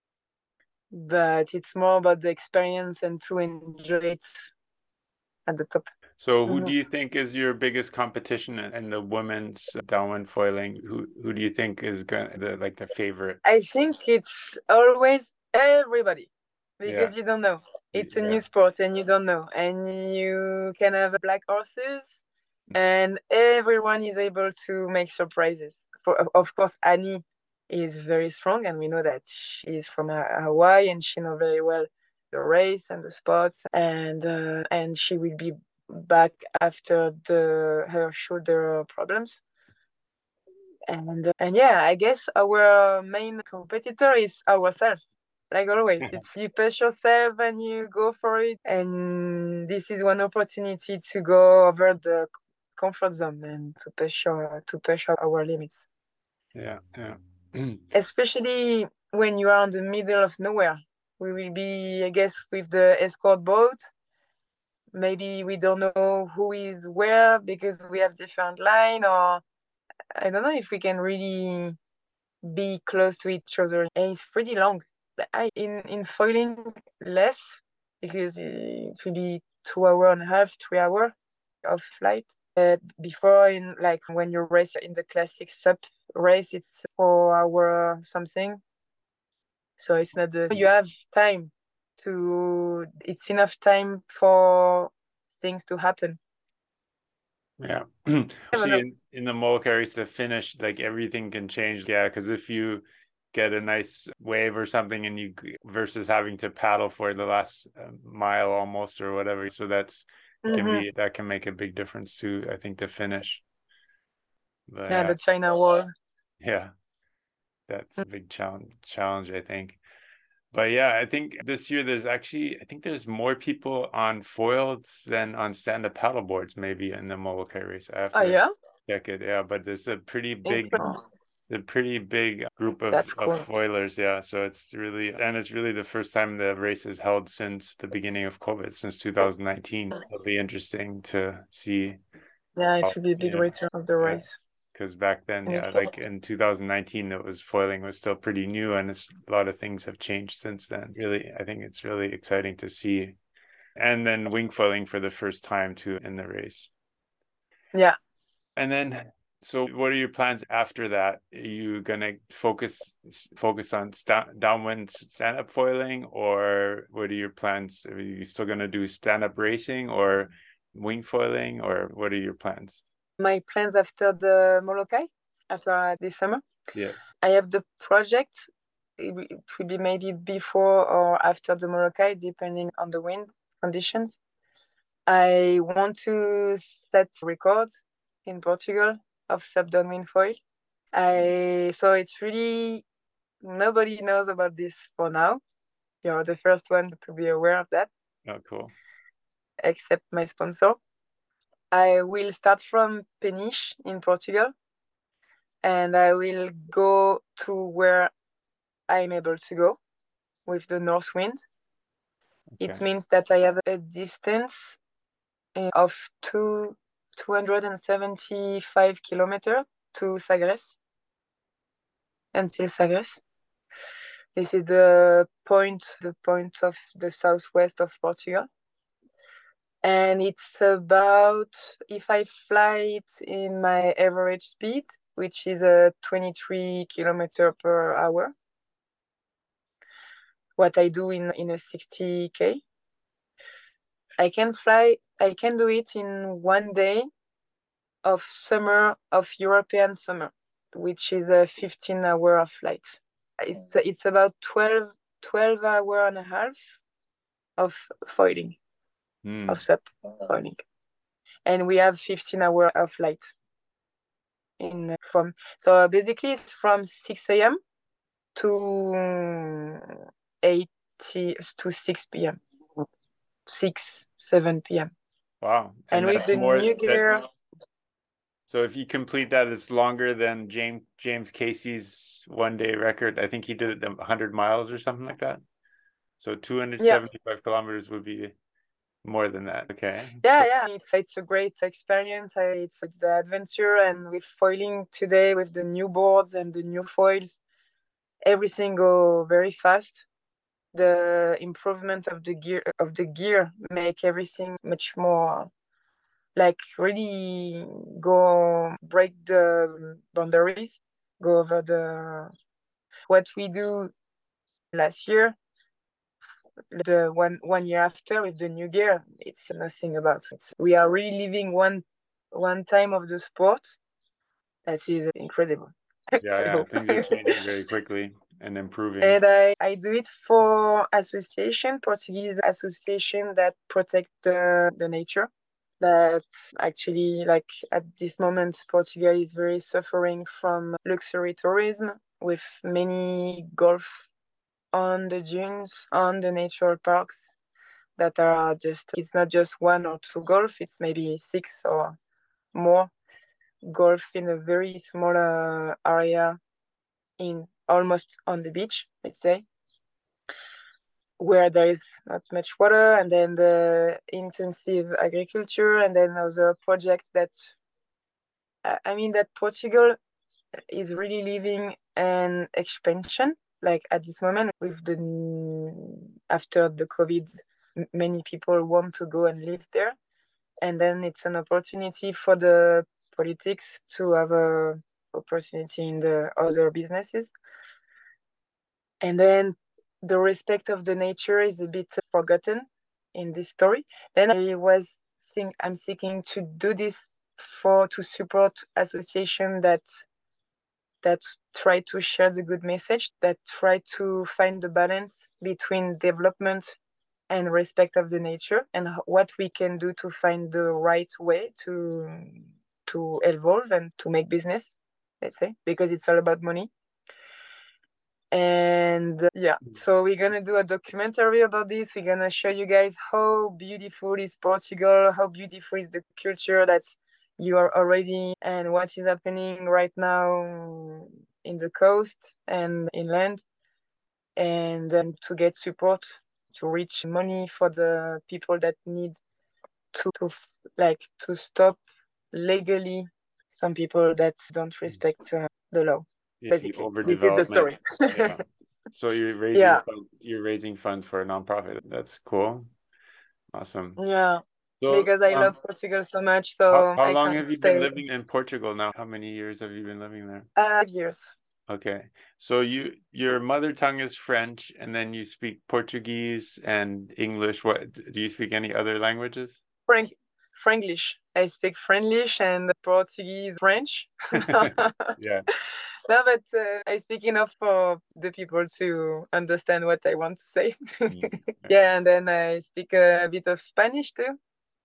but it's more about the experience and to enjoy it at the top. So who do Mhm. you think is your biggest competition in in the women's downwind foiling? Who who do you think is going the like the favorite? I think it's always everybody, Yeah, because you don't know. It's a yeah, new sport and you don't know. And you can have black horses, and everyone is able to make surprises. For, of course, Annie is very strong, and we know that she's from Ha- Hawaii and she knows very well the race and the spots, and uh, and she will be back after the her shoulder problems. And uh, and yeah, I guess our main competitor is ourselves. Like always, it's you push yourself and you go for it. And this is one opportunity to go over the comfort zone and to push our to push our limits. yeah, yeah. Especially when you are in the middle of nowhere. We will be, I guess, with the escort boat. Maybe we don't know who is where because we have different line, or I don't know if we can really be close to each other, and it's pretty long. I in in foiling less, because it will be two hour and a half, three hour of flight. Uh, before, in like when you race in the classic sub race, it's four hour something. So it's not the you have time to. It's enough time for things to happen. Yeah. Never Actually, know. in, in the Molokai race, the finish, like everything can change. Yeah, because if you get a nice wave or something and you versus having to paddle for the last uh, mile almost or whatever. So that's can Mm-hmm. be that can make a big difference too, I think, the finish. But Yeah, yeah, the China wall. yeah, that's a big challenge challenge, I think. But yeah, I think this year there's actually I think there's more people on foils than on stand-up paddle boards maybe in the Molokai race. I have Oh to yeah, check it. Yeah, but there's a pretty big Incredible. a pretty big group of That's of cool. foilers. Yeah, so it's really and it's really the first time the race is held since the beginning of COVID, since two thousand nineteen. It'll be interesting to see Yeah, it how, will be a you big know, return of the yeah, race. because back then, And it yeah, like in two thousand nineteen, it was foiling was still pretty new, and it's, a lot of things have changed since then. Really, I think it's really exciting to see And then wing foiling for the first time too in the race. Yeah. And then, so what are your plans after that? Are you gonna focus focus on sta- downwind stand-up foiling, or what are your plans? Are you still gonna do stand-up racing or wing foiling, or what are your plans? My plans after the Molokai, after uh, this summer. Yes. I have the project. It will be maybe before or after the Molokai, depending on the wind conditions. I want to set records in Portugal of sub downwind foil. I so it's really nobody knows about this for now. You're the first one to be aware of that. Oh, cool. Except my sponsor. I will start from Peniche in Portugal, and I will go to where I'm able to go with the north wind. Okay. It means that I have a distance of two, 275 kilometers to Sagres, until Sagres. This is the point, the point of the southwest of Portugal. And it's about, if I fly it in my average speed, which is a twenty-three kilometer per hour, what I do in, in a sixty K, I can fly, I can do it in one day of summer, of European summer, which is a fifteen hour of flight. It's, it's about twelve, twelve hour and a half of foiling, mm. of sub foiling. And we have fifteen hour of flight. In from so basically it's from six a.m. to eight to six p.m. six, seven p.m. Wow. And, and with the more, new gear. That, so if you complete that, it's longer than James James Casey's one day record. I think he did it one hundred miles or something like that. So two hundred seventy-five yeah. kilometers would be more than that. Okay. Yeah, yeah. It's it's a great experience. It's, it's the adventure, and with foiling today, with the new boards and the new foils, everything go very fast. The improvement of the gear of the gear make everything much more, like, really go break the boundaries, go over the what we do last year. The one one year after with the new gear, it's nothing about it. We are really living one one time of the sport. That is incredible. Yeah, yeah, things are changing very quickly and improving. And I, I do it for association, Portuguese association that protect the, the nature. That actually, like, at this moment, Portugal is very suffering from luxury tourism, with many golf on the dunes, on the natural parks that are just, it's not just one or two golf, it's maybe six or more golf in a very small uh, area, in almost on the beach, let's say, where there is not much water, and then the intensive agriculture, and then other projects that, I mean, that Portugal is really living an expansion. Like at this moment, with the after the COVID, many people want to go and live there, and then it's an opportunity for the politics to have a opportunity in the other businesses. And then the respect of the nature is a bit forgotten in this story. Then I was think I'm seeking to do this for to support association that that try to share the good message, that try to find the balance between development and respect of the nature, and what we can do to find the right way to to evolve and to make business, let's say, because it's all about money. And uh, yeah, so we're gonna do a documentary about this. We're gonna show you guys how beautiful is Portugal, how beautiful is the culture that you are already, and what is happening right now in the coast and inland, and then to get support to reach money for the people that need to, to like to stop legally some people that don't respect uh, the law. Basically, this is the story. Yeah. So you're raising yeah. fund, you're raising funds for a nonprofit. That's cool. Awesome. Yeah, So, because I um, love Portugal so much, how, so how I long can't have you been stay. living in Portugal now? How many years have you been living there? Uh, years. Okay. So you your mother tongue is French and then you speak Portuguese and English. What do you speak any other languages? Frank, Franglish. I speak Franglish and Portuguese, French. No, Yeah. but uh, I speak enough for the people to understand what I want to say. Mm, yeah. Yeah, and then I speak a bit of Spanish too.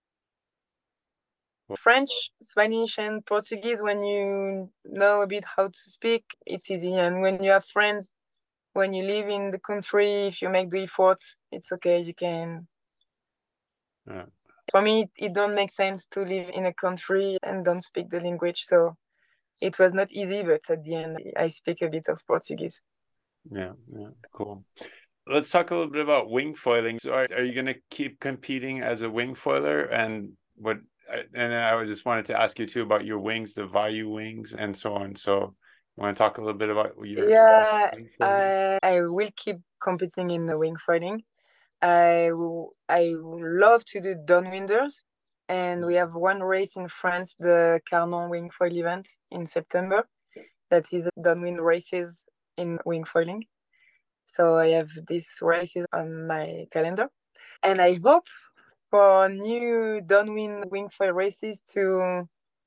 Cool. French, Spanish, and Portuguese, when you know a bit how to speak, it's easy. And when you have friends, when you live in the country, if you make the effort, it's okay. You can. Yeah. For me, it, it don't make sense to live in a country and don't speak the language. So it was not easy, but at the end, I speak a bit of Portuguese. Yeah. Yeah. Cool. Let's talk a little bit about wing foiling. So are, are you going to keep competing as a wing foiler and what and I just wanted to ask you too about your wings, the Vayu wings and so on. So you want to talk a little bit about your Yeah, wing foiling? I, I will keep competing in the wing foiling. I, w- I love to do downwinders. And we have one race in France, the Carnon wing foil event in September. That is downwind races in wing foiling. So I have these races on my calendar. And I hope for new downwind wing foil races to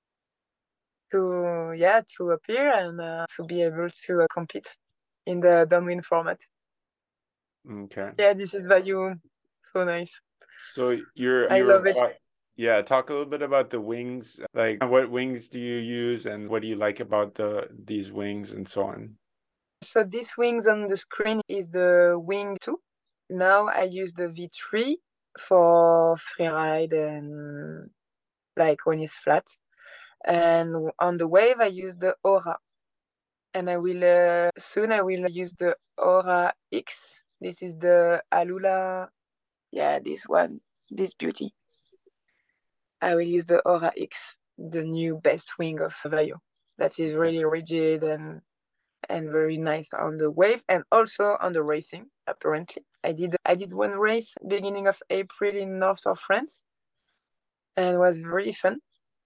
to yeah to appear and uh, to be able to uh, compete in the downwind format. Okay. Yeah, this is value. So nice. So you're I you're love it. yeah, talk a little bit about the wings. Like what wings do you use and what do you like about the these wings and so on? So this wings on the screen is the wing two. Now I use the V three for freeride and like when it's flat. And on the wave I use the Aura. And I will uh, soon I will use the Aura X. This is the Alula. Yeah, this one, this beauty. I will use the Aura X, the new best wing of Vaio. That is really rigid and and very nice on the wave and also on the racing. Apparently, I did I did one race beginning of April in north of France, and it was really fun.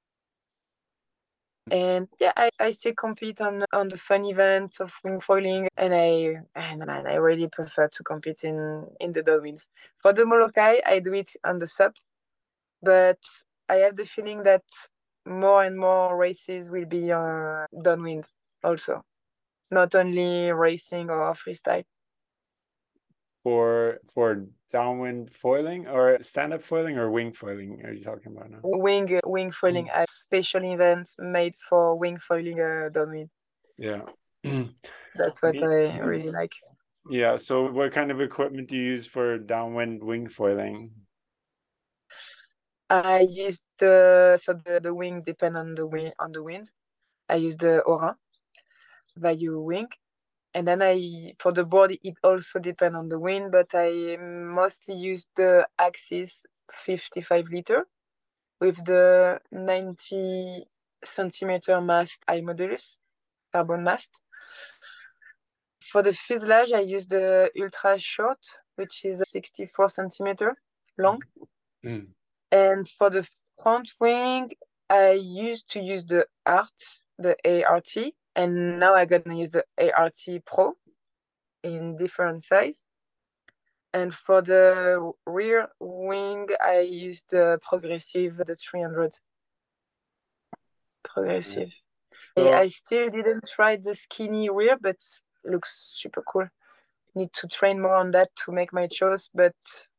And yeah, I, I still compete on on the fun events of wing foiling, and I and man, I really prefer to compete in in the downwinds. For the Molokai, I do it on the sub, but I have the feeling that more and more races will be uh, downwind also, not only racing or freestyle. For for downwind foiling or stand-up foiling or wing foiling are you talking about now? Wing wing foiling, a special event made for wing foiling uh, downwind. Yeah. That's what I really like. Yeah, so what kind of equipment do you use for downwind wing foiling? I use the so the, the wing depend on the wind on the wind. I use the Aura value wing, and then I for the body it also depend on the wind, but I mostly use the Axis fifty-five liter with the ninety centimeter mast I modulus carbon mast. For the fuselage, I use the ultra short, which is sixty-four centimeter long. Mm. And for the front wing, I used to use the ART, the A R T, and now I'm gonna use the A R T Pro in different size. And for the rear wing, I use the progressive, the three hundred progressive. I So I still didn't try the skinny rear, but it looks super cool. Need to train more on that to make my choice, but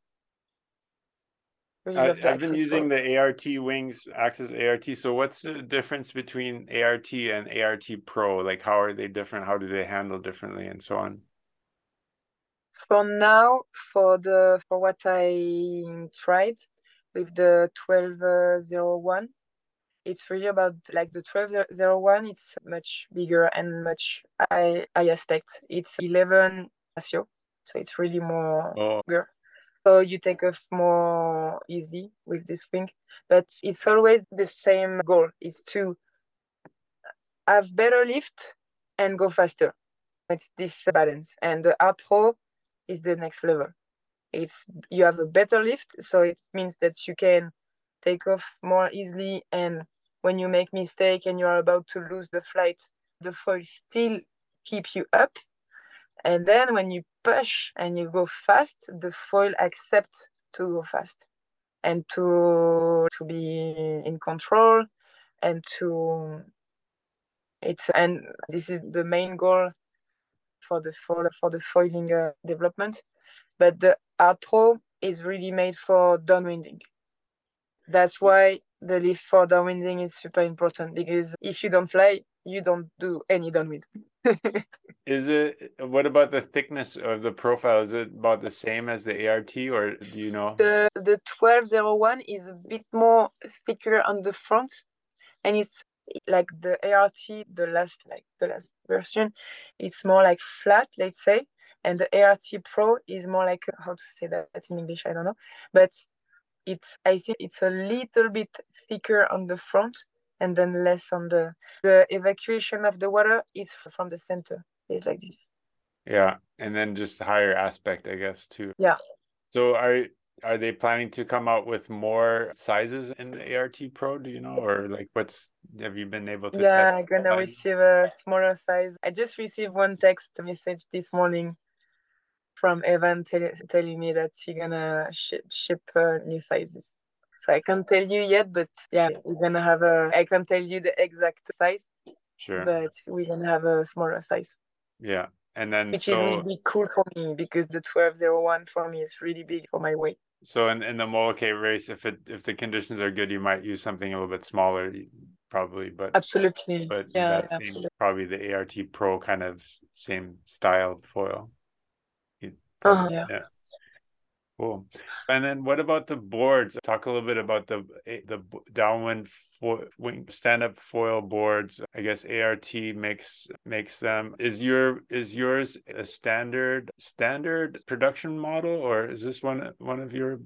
really I, love the I've been Axis using Pro. the A R T wings, Axis A R T. So what's the difference between A R T and A R T Pro? Like how are they different? How do they handle differently and so on? For now, for the for what I tried with the twelve oh one, it's really about like the twelve oh one, it's much bigger and much high, high aspect. It's eleven ratio, so it's really more Oh, bigger. So you take off more easy with this wing, but it's always the same goal. It's to have better lift and go faster. It's this balance, and the Art Pro is the next level. it's you have a better lift, so it means that you can take off more easily, and when you make mistake and you are about to lose the flight, the foil still keep you up. And then when you push and you go fast, the foil accepts to go fast and to to be in control, and to it's and this is the main goal for the for, for the foiling uh, development. But the Art Pro is really made for downwinding. That's why the lift for downwinding is super important, because if you don't fly, you don't do any downwind. Is it, what about the thickness of the profile? Is it about the same as the A R T, or do you know? The the twelve oh one is a bit more thicker on the front, and it's like the A R T, the last like the last version, it's more like flat, let's say, and the A R T Pro is more like, how to say that in English, I don't know, but it's I think it's a little bit thicker on the front and then less on the the evacuation of the water is from the center. It's like this. Yeah, and then just higher aspect, I guess, too. Yeah. So are are they planning to come out with more sizes in the A R T Pro? Do you know, or like what's have you been able to Yeah, test? I'm gonna receive a smaller size. I just received one text message this morning from Evan tell, telling me that he's gonna sh- ship uh, new sizes. So I can't tell you yet, but yeah, we're gonna have a. I can't tell you the exact size, Sure. but we're gonna have a smaller size. Yeah, and then Which so is really cool for me, because the twelve oh one for me is really big for my weight. so in, in the Molokai race, if it if the conditions are good, you might use something a little bit smaller, probably, but Absolutely. but Yeah, that same absolutely. probably the A R T Pro kind of same style foil. You Uh-huh, probably, yeah. yeah. Cool. And then what about the boards? Talk a little bit about the the downwind fo wing stand-up foil boards. I guess A R T makes makes them. Is your is yours a standard standard production model, or is this one one of your?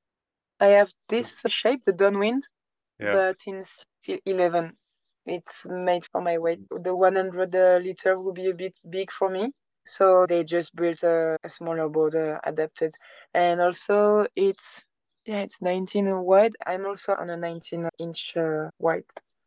I have this shape, the downwind, Yeah. but in eleven. It's made for my weight. The one hundred liter will be a bit big for me. So they just built a, a smaller board uh, adapted. And also it's, yeah, it's nineteen wide. I'm also on a nineteen inch uh, wide.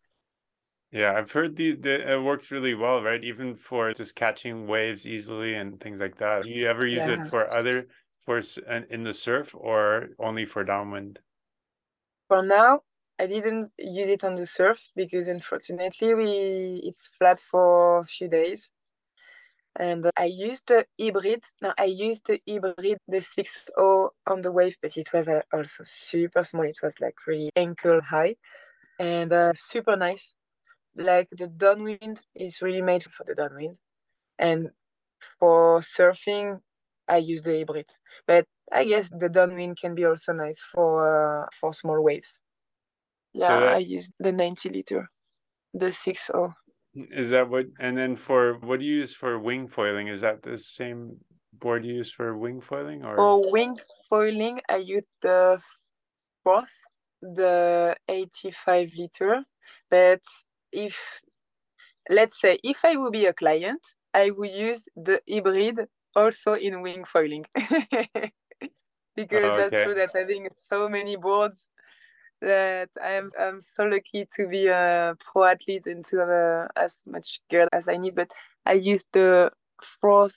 Yeah, I've heard the, the it works really well, right? Even for just catching waves easily and things like that. Do you ever use Yeah. it for other for s- in in the surf, or only for downwind? For now, I didn't use it on the surf because unfortunately we it's flat for a few days. And I used the hybrid. No, I used the hybrid, the six oh on the wave, but it was uh, also super small. It was like really ankle high and uh, super nice. Like the downwind is really made for the downwind. And for surfing, I use the hybrid. But I guess the downwind can be also nice for uh, for small waves. So Yeah, that I use the ninety liter, the six oh. is that what, and then for what do you use for wing foiling? Is that the same board you use for wing foiling, or? For wing foiling, I use the fourth, the eighty-five liter. But if, let's say, if I would be a client, I would use the hybrid also in wing foiling. Because Oh, that's okay. true that having so many boards, that I am I'm so lucky to be a pro athlete and to have uh, as much gear as I need. But I use the fourth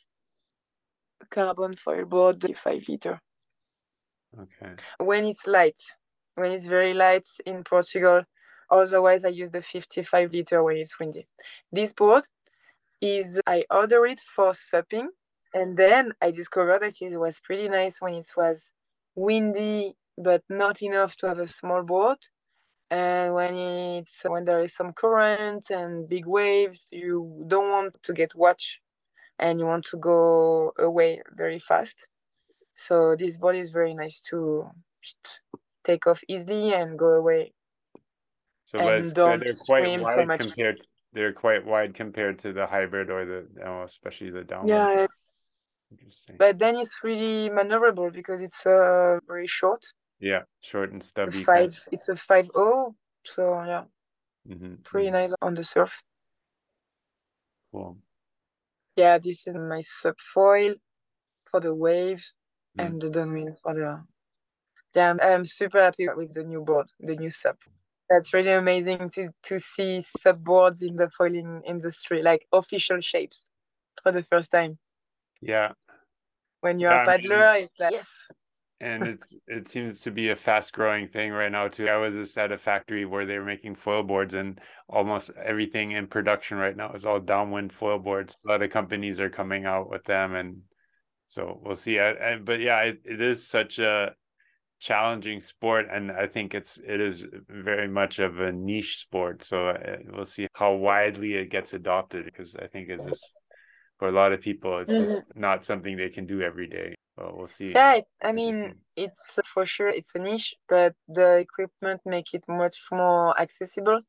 carbon foil board, the five liter. Okay. When it's light, when it's very light in Portugal. Otherwise, I use the fifty-five liter when it's windy. This board is, I order it for supping, and then I discovered that it was pretty nice when it was windy, but not enough to have a small board. And when it's when there is some current and big waves, you don't want to get watch, and you want to go away very fast. So this board is very nice to take off easily and go away, So, but and it's, they're don't they're quite swim so wide much. compared. They're quite wide compared to the hybrid or the, oh, especially the downwind. Yeah, Interesting. but then it's really maneuverable because it's uh, very short. Yeah, short and The stubby. Kind five, it's a five oh, so yeah, of. Hmm. pretty nice on the surf. Cool. Yeah, this is my subfoil for the waves. Mm. and the downwind for the yeah, I'm, I'm super happy with the new board, the new sub. That's really amazing to to see sub boards in the foiling industry, like official shapes for the first time. Yeah. When you're Yeah, a I mean, paddler, it's like yes. and it's it seems to be a fast growing thing right now too. I was just at a factory where they were making foil boards, and almost everything in production right now is all downwind foil boards. A lot of companies are coming out with them, and so we'll see. I, I, but yeah, it, it is such a challenging sport, and I think it's it is very much of a niche sport. So uh, we'll see how widely it gets adopted, because I think it's just for a lot of people, it's Mhm. just not something they can do every day. Well, we'll see. Yeah, it, I mean, Interesting. it's uh, for sure it's a niche, but the equipment make it much more accessible,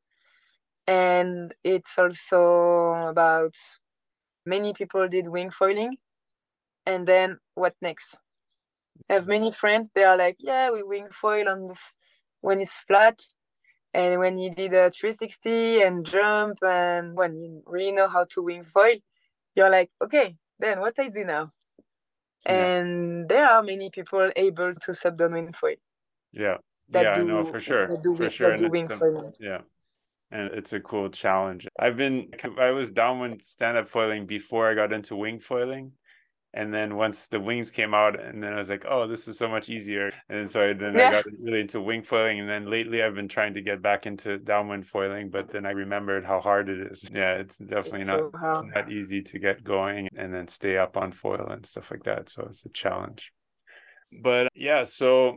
and it's also about many people did wing foiling, and then what next? I have many friends. They are like, yeah, we wing foil on the f- when it's flat, and when you did a three sixty and jump, and when you really know how to wing foil, you're like, okay, then what I do now? Yeah. And there are many people able to sub down wing foil Yeah. that Yeah, I know do for sure. that do For wing, sure. that And do it's wing some, foiling. yeah. And it's a cool challenge. I've been, I was downwind stand-up foiling before I got into wing foiling. And then once the wings came out, and then I was like, oh, this is so much easier. And so I, then I Yeah, got really into wing foiling. And then lately I've been trying to get back into downwind foiling, but then I remembered how hard it is. Yeah, it's definitely it's not so hard. not easy to get going and then stay up on foil and stuff like that. So it's a challenge. But yeah, so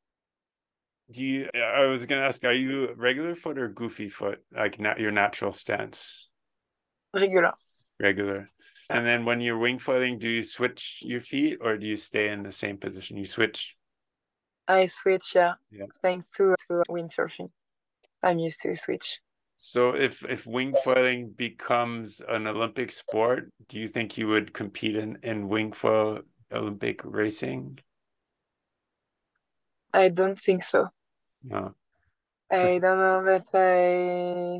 do you, I was gonna ask, are you regular foot or goofy foot? Like not your natural stance? Regular. Regular. And then when you're wing foiling, do you switch your feet or do you stay in the same position? You switch. I switch, yeah, Yeah. thanks to to windsurfing. I'm used to switch. So if if wing foiling becomes an Olympic sport, do you think you would compete in in wing foil Olympic racing? I don't think so. No. I don't know, but I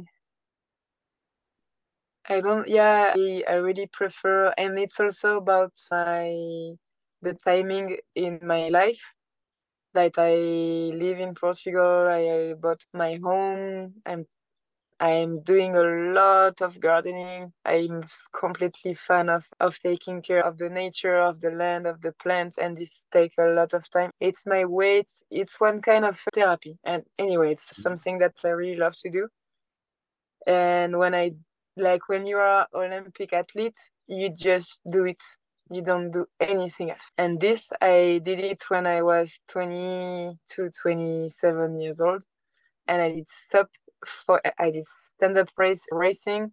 I don't. Yeah, I, I really prefer, and it's also about my the timing in my life. Like I live in Portugal. I, I bought my home. I'm I'm doing a lot of gardening. I'm s- completely fan of, of taking care of the nature, of the land, of the plants, and this take a lot of time. It's my way. It's, it's one kind of therapy. And anyway, it's something that I really love to do. And when I like when you are Olympic athlete, you just do it. You don't do anything else. And this, I did it when I was twenty to twenty-seven years old, and I did stop for I did stand up race racing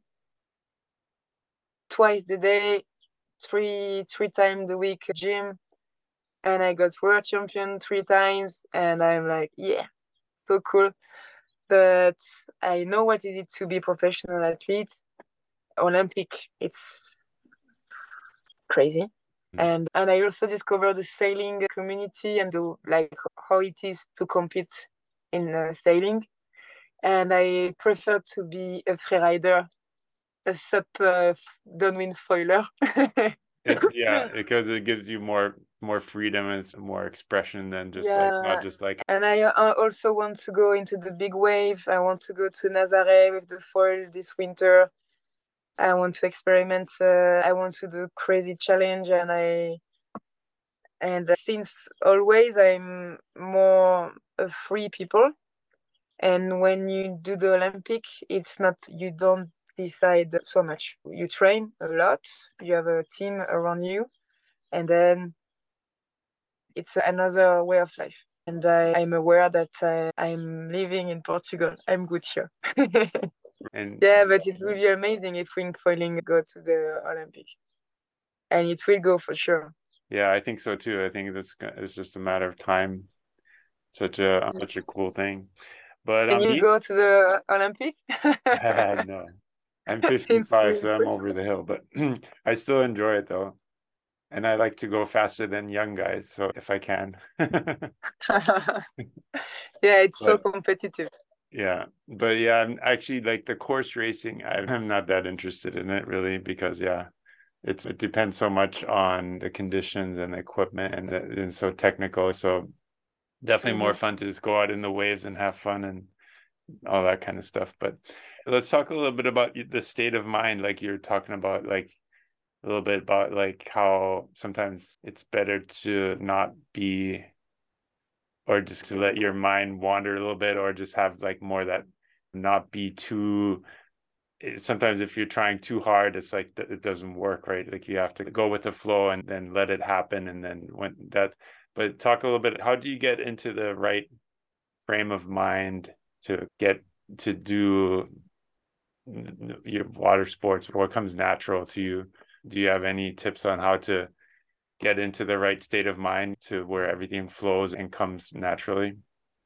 twice a day, three three times a week gym, and I got world champion three times, and I'm like, yeah, so cool. But I know what is it to be professional athlete. Olympic, it's crazy. And and I also discovered the sailing community and the like how it is to compete in uh, sailing. And I prefer to be a freerider, a sup uh, downwind foiler. It yeah, because it gives you more more freedom and it's more expression than just like not Yeah, just like and I uh, also want to go into the big wave. I want to go to Nazaré with the foil this winter. I want to experiment. Uh, I want to do crazy challenge, and I and since always I'm more a free people. And when you do the Olympic, it's not you don't decide so much. You train a lot. You have a team around you, and then it's another way of life. And I, I'm aware that uh, I'm living in Portugal. I'm good here. and Yeah, but it will be amazing if wing foiling go to the Olympic, and it will go for sure. yeah, I think so too. I think that's it's just a matter of time. Such a such a cool thing. But Can um, you me, go to the Olympic? no, I'm In fifty-five, swim. so I'm over the hill. But I still enjoy it though, and I like to go faster than young guys, so if I can. Yeah, it's so But competitive. yeah, but yeah, I'm actually like the course racing. I- I'm not that interested in it really because yeah. it's it depends so much on the conditions and the equipment, and, the, and so technical. So definitely more Mm-hmm. fun to just go out in the waves and have fun and all that kind of stuff. But let's talk a little bit about the state of mind, like you're talking about, like a little bit about like how sometimes it's better to not be, or just to let your mind wander a little bit, or just have like more that, not be too, sometimes if you're trying too hard, it's like it doesn't work, right? Like you have to go with the flow and then let it happen. And then when that, but talk a little bit, how do you get into the right frame of mind to get to do your water sports? What comes natural to you? Do you have any tips on how to get into the right state of mind to where everything flows and comes naturally?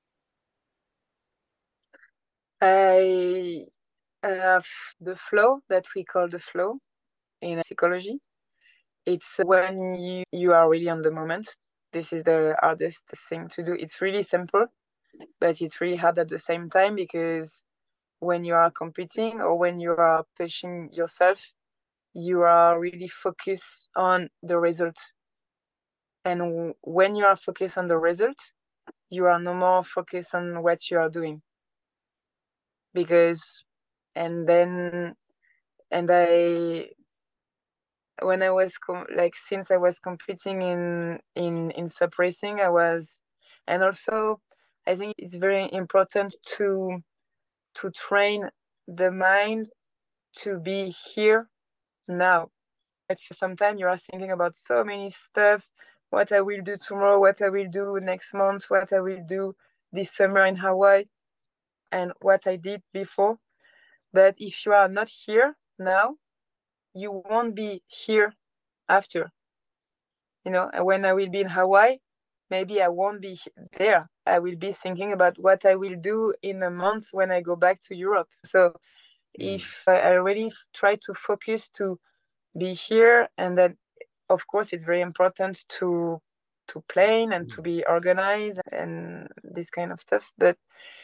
I have the flow that we call the flow in psychology. It's when you, you are really on the moment. This is the hardest thing to do. It's really simple, but it's really hard at the same time, because when you are competing or when you are pushing yourself, you are really focused on the result. And w- when you are focused on the result, you are no more focused on what you are doing. Because, and then, and I, when I was com- like, since I was competing in in in sub racing, I was, and also I think it's very important to to train the mind to be here now. It's sometimes you are thinking about so many stuff, what I will do tomorrow, what I will do next month, what I will do this summer in Hawaii, and what I did before. But if you are not here now, you won't be here after. You know, and when I will be in Hawaii, maybe I won't be there. I will be thinking about what I will do in a month when I go back to Europe. So Mm. if I really try to focus to be here, and then of course it's very important to to plan and to be organized and this kind of stuff. But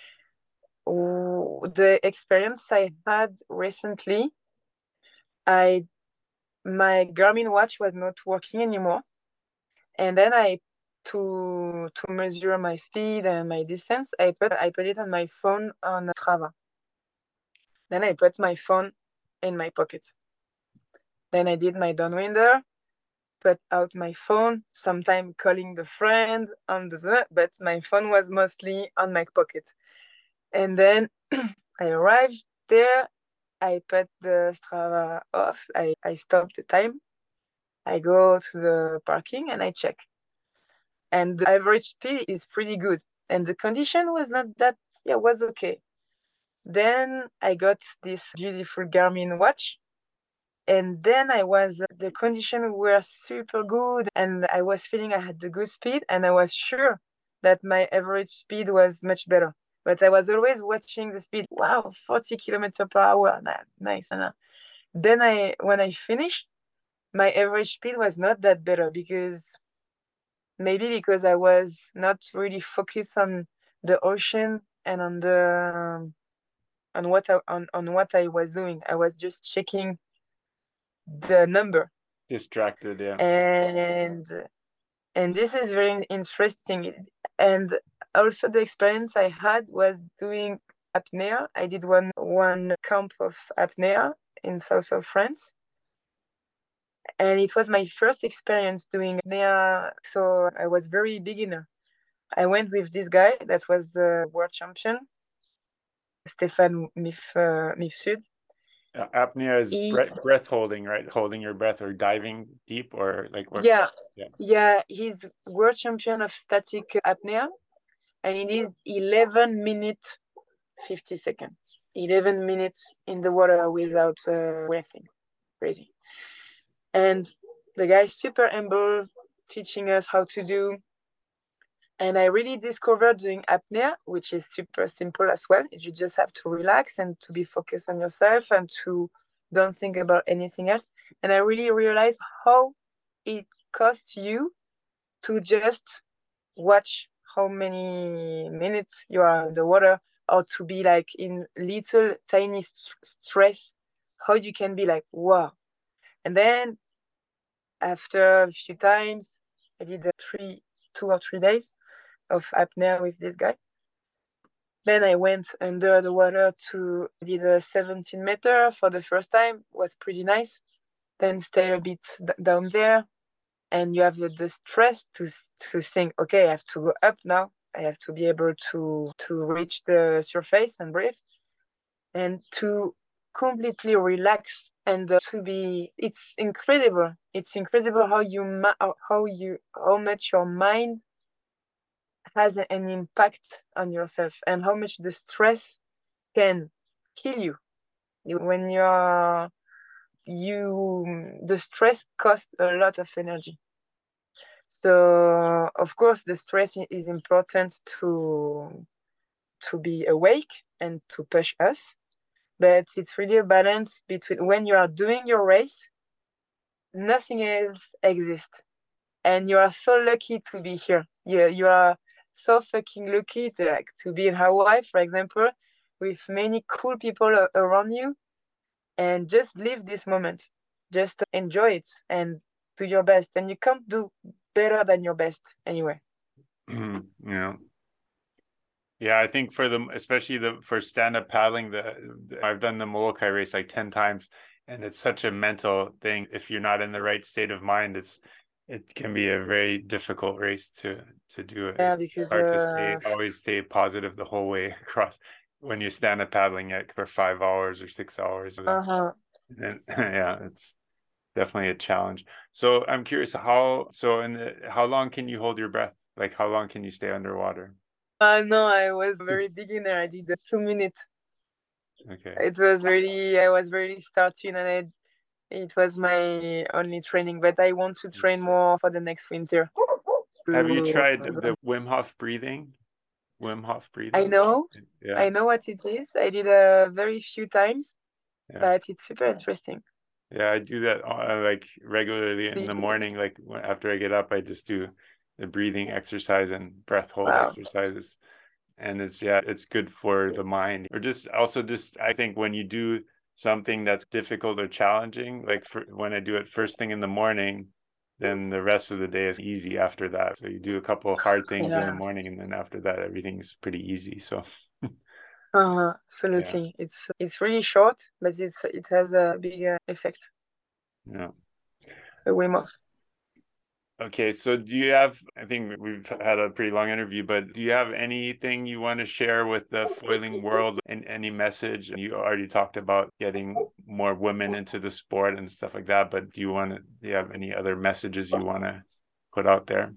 the experience I had recently, I my Garmin watch was not working anymore, and then I to to measure my speed and my distance, I put I put it on my phone on Strava. Then I put my phone in my pocket. Then I did my downwinder, put out my phone, sometime calling the friend on the, but my phone was mostly on my pocket. And then I arrived there, I put the Strava off, I, I stopped the time, I go to the parking and I check. And the average speed is pretty good. And the condition was not that, yeah, was okay. Then I got this beautiful Garmin watch. And then I was, the conditions were super good, and I was feeling I had the good speed, and I was sure that my average speed was much better. But I was always watching the speed. Wow, forty kilometers per hour. Nah, nice. And, uh, then I, when I finished, my average speed was not that better, because maybe because I was not really focused on the ocean and on the um, on what I, on, on what I was doing. I was just checking the number. Distracted, yeah. And and this is very interesting. And also the experience I had was doing apnea. I did one one camp of apnea in south of France, and it was my first experience doing apnea, so I was very beginner. I went with this guy that was the world champion, Stéphane Mif, uh, Mifsud. Uh, apnea is He, breath, breath holding, right? Holding your breath or diving deep, or like what? yeah, Yeah. yeah, he's world champion of static apnea, and it is eleven minutes fifty seconds. eleven minutes in the water without uh, breathing. Crazy. And the guy super humble, teaching us how to do. And I really discovered doing apnea, which is super simple as well. You just have to relax and to be focused on yourself and to don't think about anything else. And I really realized how it costs you to just watch how many minutes you are underwater, or to be like in little tiny st- stress, how you can be like, wow. And then after a few times, I did uh, three, two or three days of apnea with this guy. Then I went under the water to did a seventeen meter for the first time. Was pretty nice. Then stay a bit d- down there, and you have the, the stress to to think, okay, I have to go up now. I have to be able to to reach the surface and breathe, and to completely relax and uh, to be. It's incredible. It's incredible how you ma- how you how much your mind has an impact on yourself and how much the stress can kill you. When you're you the stress costs a lot of energy. So of course the stress is important to to be awake and to push us, but it's really a balance between when you are doing your race, nothing else exists, and you are so lucky to be here. You, you are so fucking lucky to, like, to be in Hawaii, for example, with many cool people around you, and just live this moment. Just enjoy it and do your best. And you can't do better than your best anyway. Yeah. Yeah, I think for the especially the for stand-up paddling, the, the I've done the Molokai race like ten times, and it's such a mental thing. If you're not in the right state of mind, it's it can be a very difficult race to to do it. Yeah, because It's hard to uh, stay always stay positive the whole way across when you're stand-up paddling it for five hours or six hours. uh-huh. And yeah, it's definitely a challenge. So I'm curious how so in the how long can you hold your breath? Like how long can you stay underwater? Uh, no, I was very beginner. I did the two minutes. Okay. It was really, I was really starting, and it, it was my only training. But I want to train more for the next winter. Have you tried the Wim Hof breathing? Wim Hof breathing? I know, Yeah. I know what it is. I did a very few times, Yeah. but it's super interesting. Yeah, I do that uh, like regularly in the morning. Like after I get up, I just do the breathing exercise and breath hold Wow. exercises. And it's, yeah, it's good for the mind. Or just also just, I think when you do something that's difficult or challenging, like for, when I do it first thing in the morning, then the rest of the day is easy after that. So you do a couple of hard things Yeah. in the morning, and then after that, everything's pretty easy. So uh, absolutely, yeah. It's it's really short, but it's it has a big uh, effect. Yeah. A Wim Hof. Okay, so do you have, I think we've had a pretty long interview, but do you have anything you want to share with the foiling world and any message? You already talked about getting more women into the sport and stuff like that, but do you want to, do you have any other messages you want to put out there?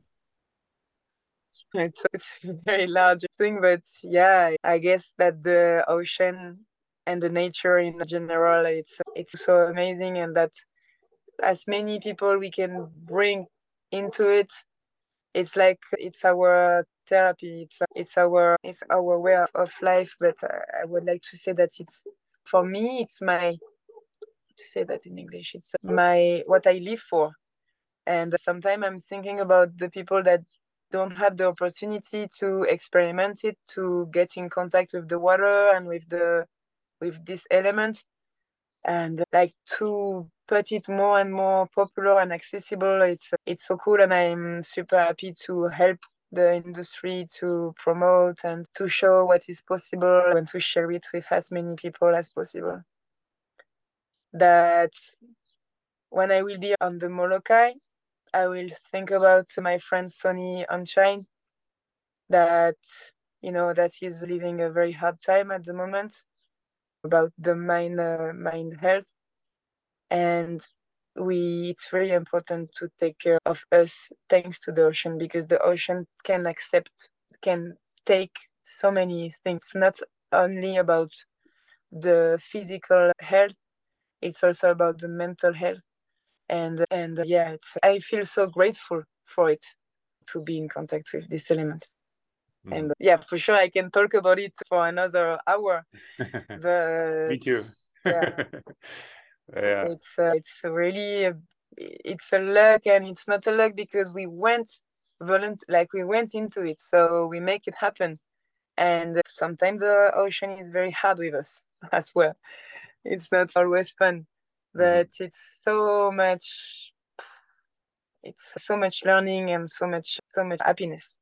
It's, it's a very large thing, but yeah, I guess that the ocean and the nature in general, it's it's so amazing, and that as many people we can bring into it, it's like it's our therapy. It's it's our it's our way of life. But I would like to say that it's for me, it's my to say that in English. It's my what I live for. And sometimes I'm thinking about the people that don't have the opportunity to experiment it, to get in contact with the water and with the with this element, and like to put it more and more popular and accessible. It's it's so cool, and I'm super happy to help the industry to promote and to show what is possible and to share it with as many people as possible. That when I will be on the Molokai, I will think about my friend Sonny Unchained, that you know that he's living a very hard time at the moment about the mind uh, mind health, and we it's really important to take care of us thanks to the ocean, because the ocean can accept can take so many things, not only about the physical health, it's also about the mental health. And and yeah, it's I feel so grateful for it, to be in contact with this element. Mm. And yeah, for sure I can talk about it for another hour. But me too. Yeah. Yeah. It's uh, it's really a, it's a luck, and it's not a luck because we went volunt like we went into it, so we make it happen. And sometimes the ocean is very hard with us as well. It's not always fun, but mm-hmm. It's so much it's so much learning and so much so much happiness.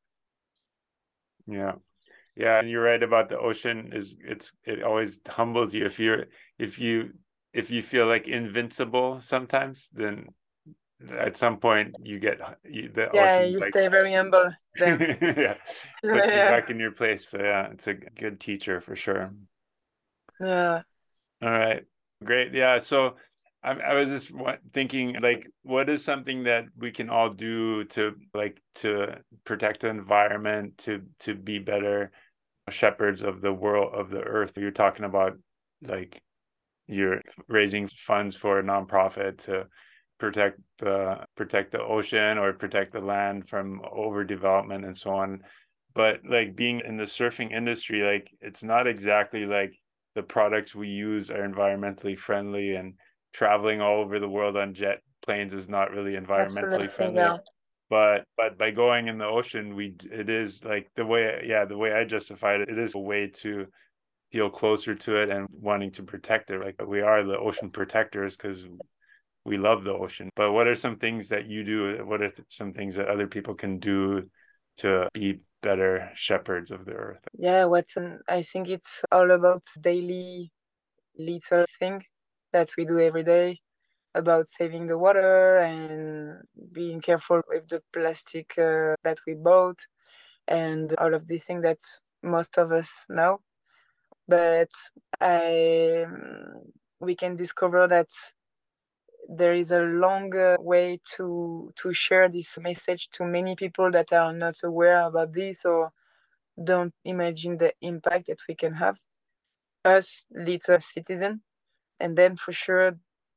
Yeah. Yeah, and you're right about the ocean is it's it always humbles you if you're if you if you feel like invincible sometimes, then at some point you get you, the Yeah, ocean's you like stay very humble then. yeah, puts you Yeah, back in your place. So yeah, it's a good teacher for sure. yeah. All right. Great. Yeah. So I, I was just wa- thinking, like, what is something that we can all do to, like, to protect the environment, to to be better shepherds of the world, of the earth? You're talking about, like, you're raising funds for a nonprofit to protect the protect the ocean or protect the land from overdevelopment and so on. But like being in the surfing industry, like it's not exactly like the products we use are environmentally friendly, and traveling all over the world on jet planes is not really environmentally Absolutely, friendly. yeah. But but by going in the ocean, we it is like the way, yeah, the way I justified it, it is a way to feel closer to it and wanting to protect it. Like we are the ocean protectors because we love the ocean. But what are some things that you do? What are some things that other people can do to be better shepherds of the earth? Yeah, what's an, I think it's all about daily little thing that we do every day about saving the water and being careful with the plastic uh, that we bought and all of these things that most of us know. But I, we can discover that there is a longer way to to share this message to many people that are not aware about this or don't imagine the impact that we can have us little citizen, and then for sure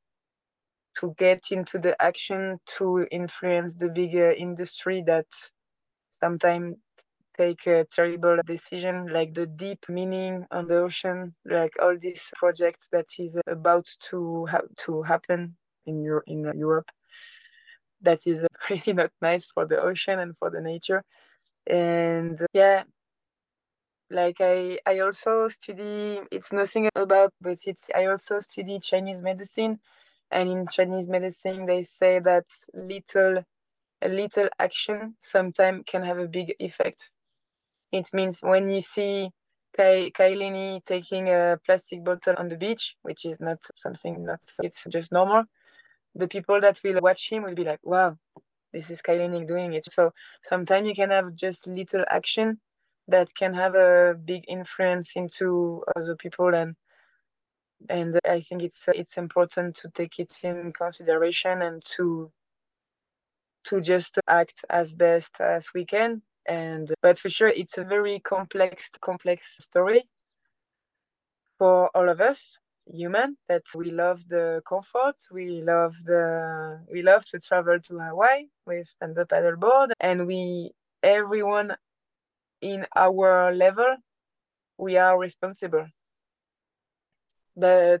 to get into the action to influence the bigger industry that sometimes take a terrible decision like the deep mining on the ocean, like all these projects that is about to have to happen in Euro- in Europe. That is really not nice for the ocean and for the nature. And yeah, like I I also study. It's nothing about, but it's I also study Chinese medicine, and in Chinese medicine they say that little a little action sometimes can have a big effect. It means when you see Kai Kailini taking a plastic bottle on the beach, which is not something not it's just normal, the people that will watch him will be like, wow, this is Kailini doing it. So sometimes you can have just little action that can have a big influence into other people, and and I think it's it's important to take it in consideration and to to just act as best as we can. And but for sure it's a very complex complex story for all of us human that we love the comfort, we love the we love to travel to Hawaii with stand-up paddleboard, and we everyone in our level we are responsible. But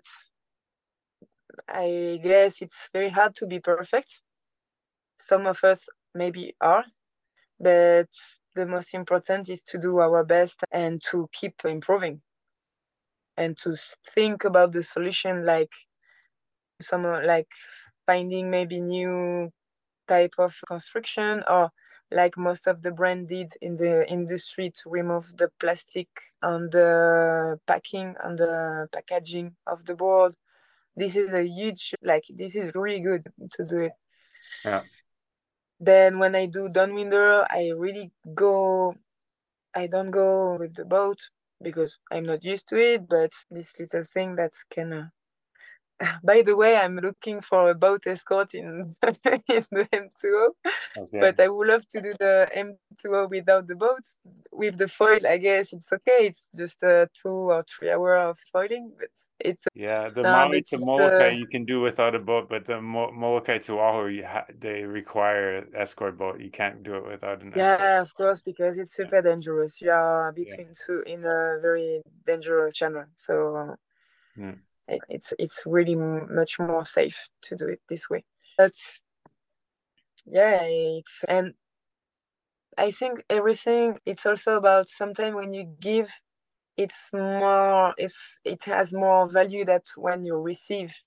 I guess it's very hard to be perfect. Some of us maybe are, but the most important is to do our best and to keep improving and to think about the solution, like some like finding maybe new type of construction, or like most of the brand did in the industry to remove the plastic on the packing on the packaging of the board. This is a huge, like this is really good to do it. Yeah. Then when I do downwinder, I really go I don't go with the boat because I'm not used to it, but this little thing that can. Uh... By the way, I'm looking for a boat escort in, in the M two O, Okay. but I would love to do the M two O without the boats. With the foil, I guess it's okay. It's just a two or three hour of foiling, but it's Yeah, the no, Maui but to it's Molokai uh, you can do without a boat, but the Mo Molokai to Oahu, you ha they require an escort boat. You can't do it without an escort. yeah, of course, because it's Yeah. super dangerous. You are Yeah. between two in a very dangerous channel, so Mm. it, it's it's really m- much more safe to do it this way. But yeah, it's and I think everything it's also about sometimes when you give, it's more it's it has more value that when you receive.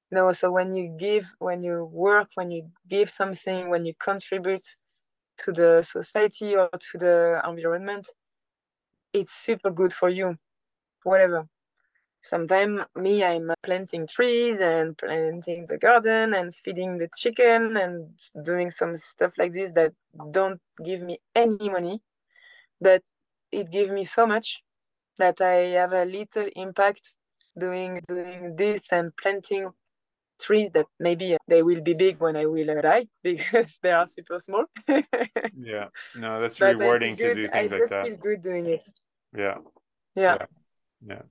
No, so when you give, when you work, when you give something, when you contribute to the society or to the environment, it's super good for you, whatever. Sometimes me, I'm planting trees and planting the garden and feeding the chicken and doing some stuff like this that don't give me any money, but it gives me so much that I have a little impact doing doing this and planting trees that maybe they will be big when I will uh, die because they are super small. Yeah. No, that's But I feel rewarding to good. do I things like just that. feel good doing it. Yeah. Yeah. Yeah. Yeah.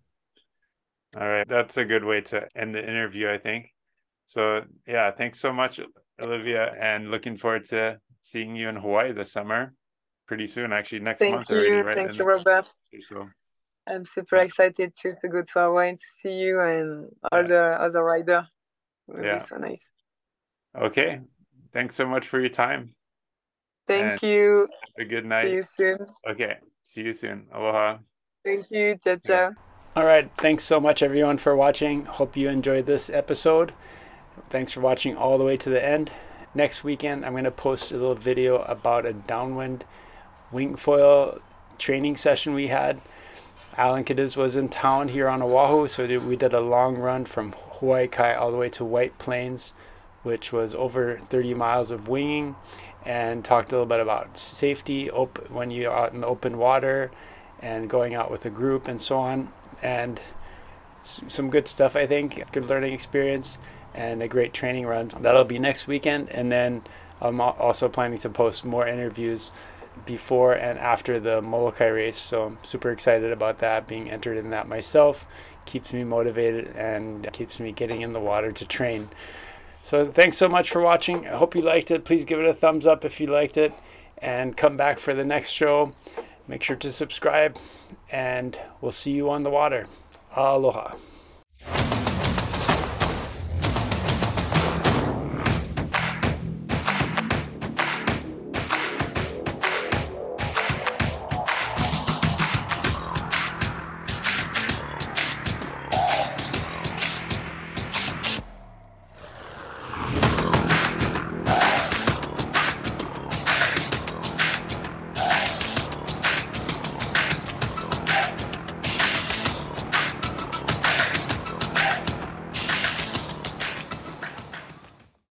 All right. That's a good way to end the interview, I think. So, yeah, thanks so much, Olivia, and looking forward to seeing you in Hawaii this summer. Pretty soon, actually, next Thank month already, you. right? Thank you, And Robert. so, I'm super yeah, excited too to go to Hawaii to see you and all yeah, the other rider. It will be yeah. so nice. Okay. Thanks so much for your time and Thank you. have a good See night. you soon. Okay. See you soon. Aloha. Thank you. Ciao, Okay. ciao. All right. Thanks so much, everyone, for watching. Hope you enjoyed this episode. Thanks for watching all the way to the end. Next weekend, I'm going to post a little video about a downwind wing foil training session we had. Alan Cadiz was in town here on Oahu, so we did a long run from Hawaii Kai all the way to White Plains, which was over thirty miles of winging, and talked a little bit about safety op- when you're out in the open water and going out with a group and so on. And some good stuff, I think. Good learning experience and a great training run. That'll be next weekend. And then I'm also planning to post more interviews before and after the Molokai race. So I'm super excited about that, being entered in that myself. Keeps me motivated and keeps me getting in the water to train. So thanks so much for watching. I hope you liked it. Please give it a thumbs up if you liked it and come back for the next show. Make sure to subscribe and we'll see you on the water. Aloha.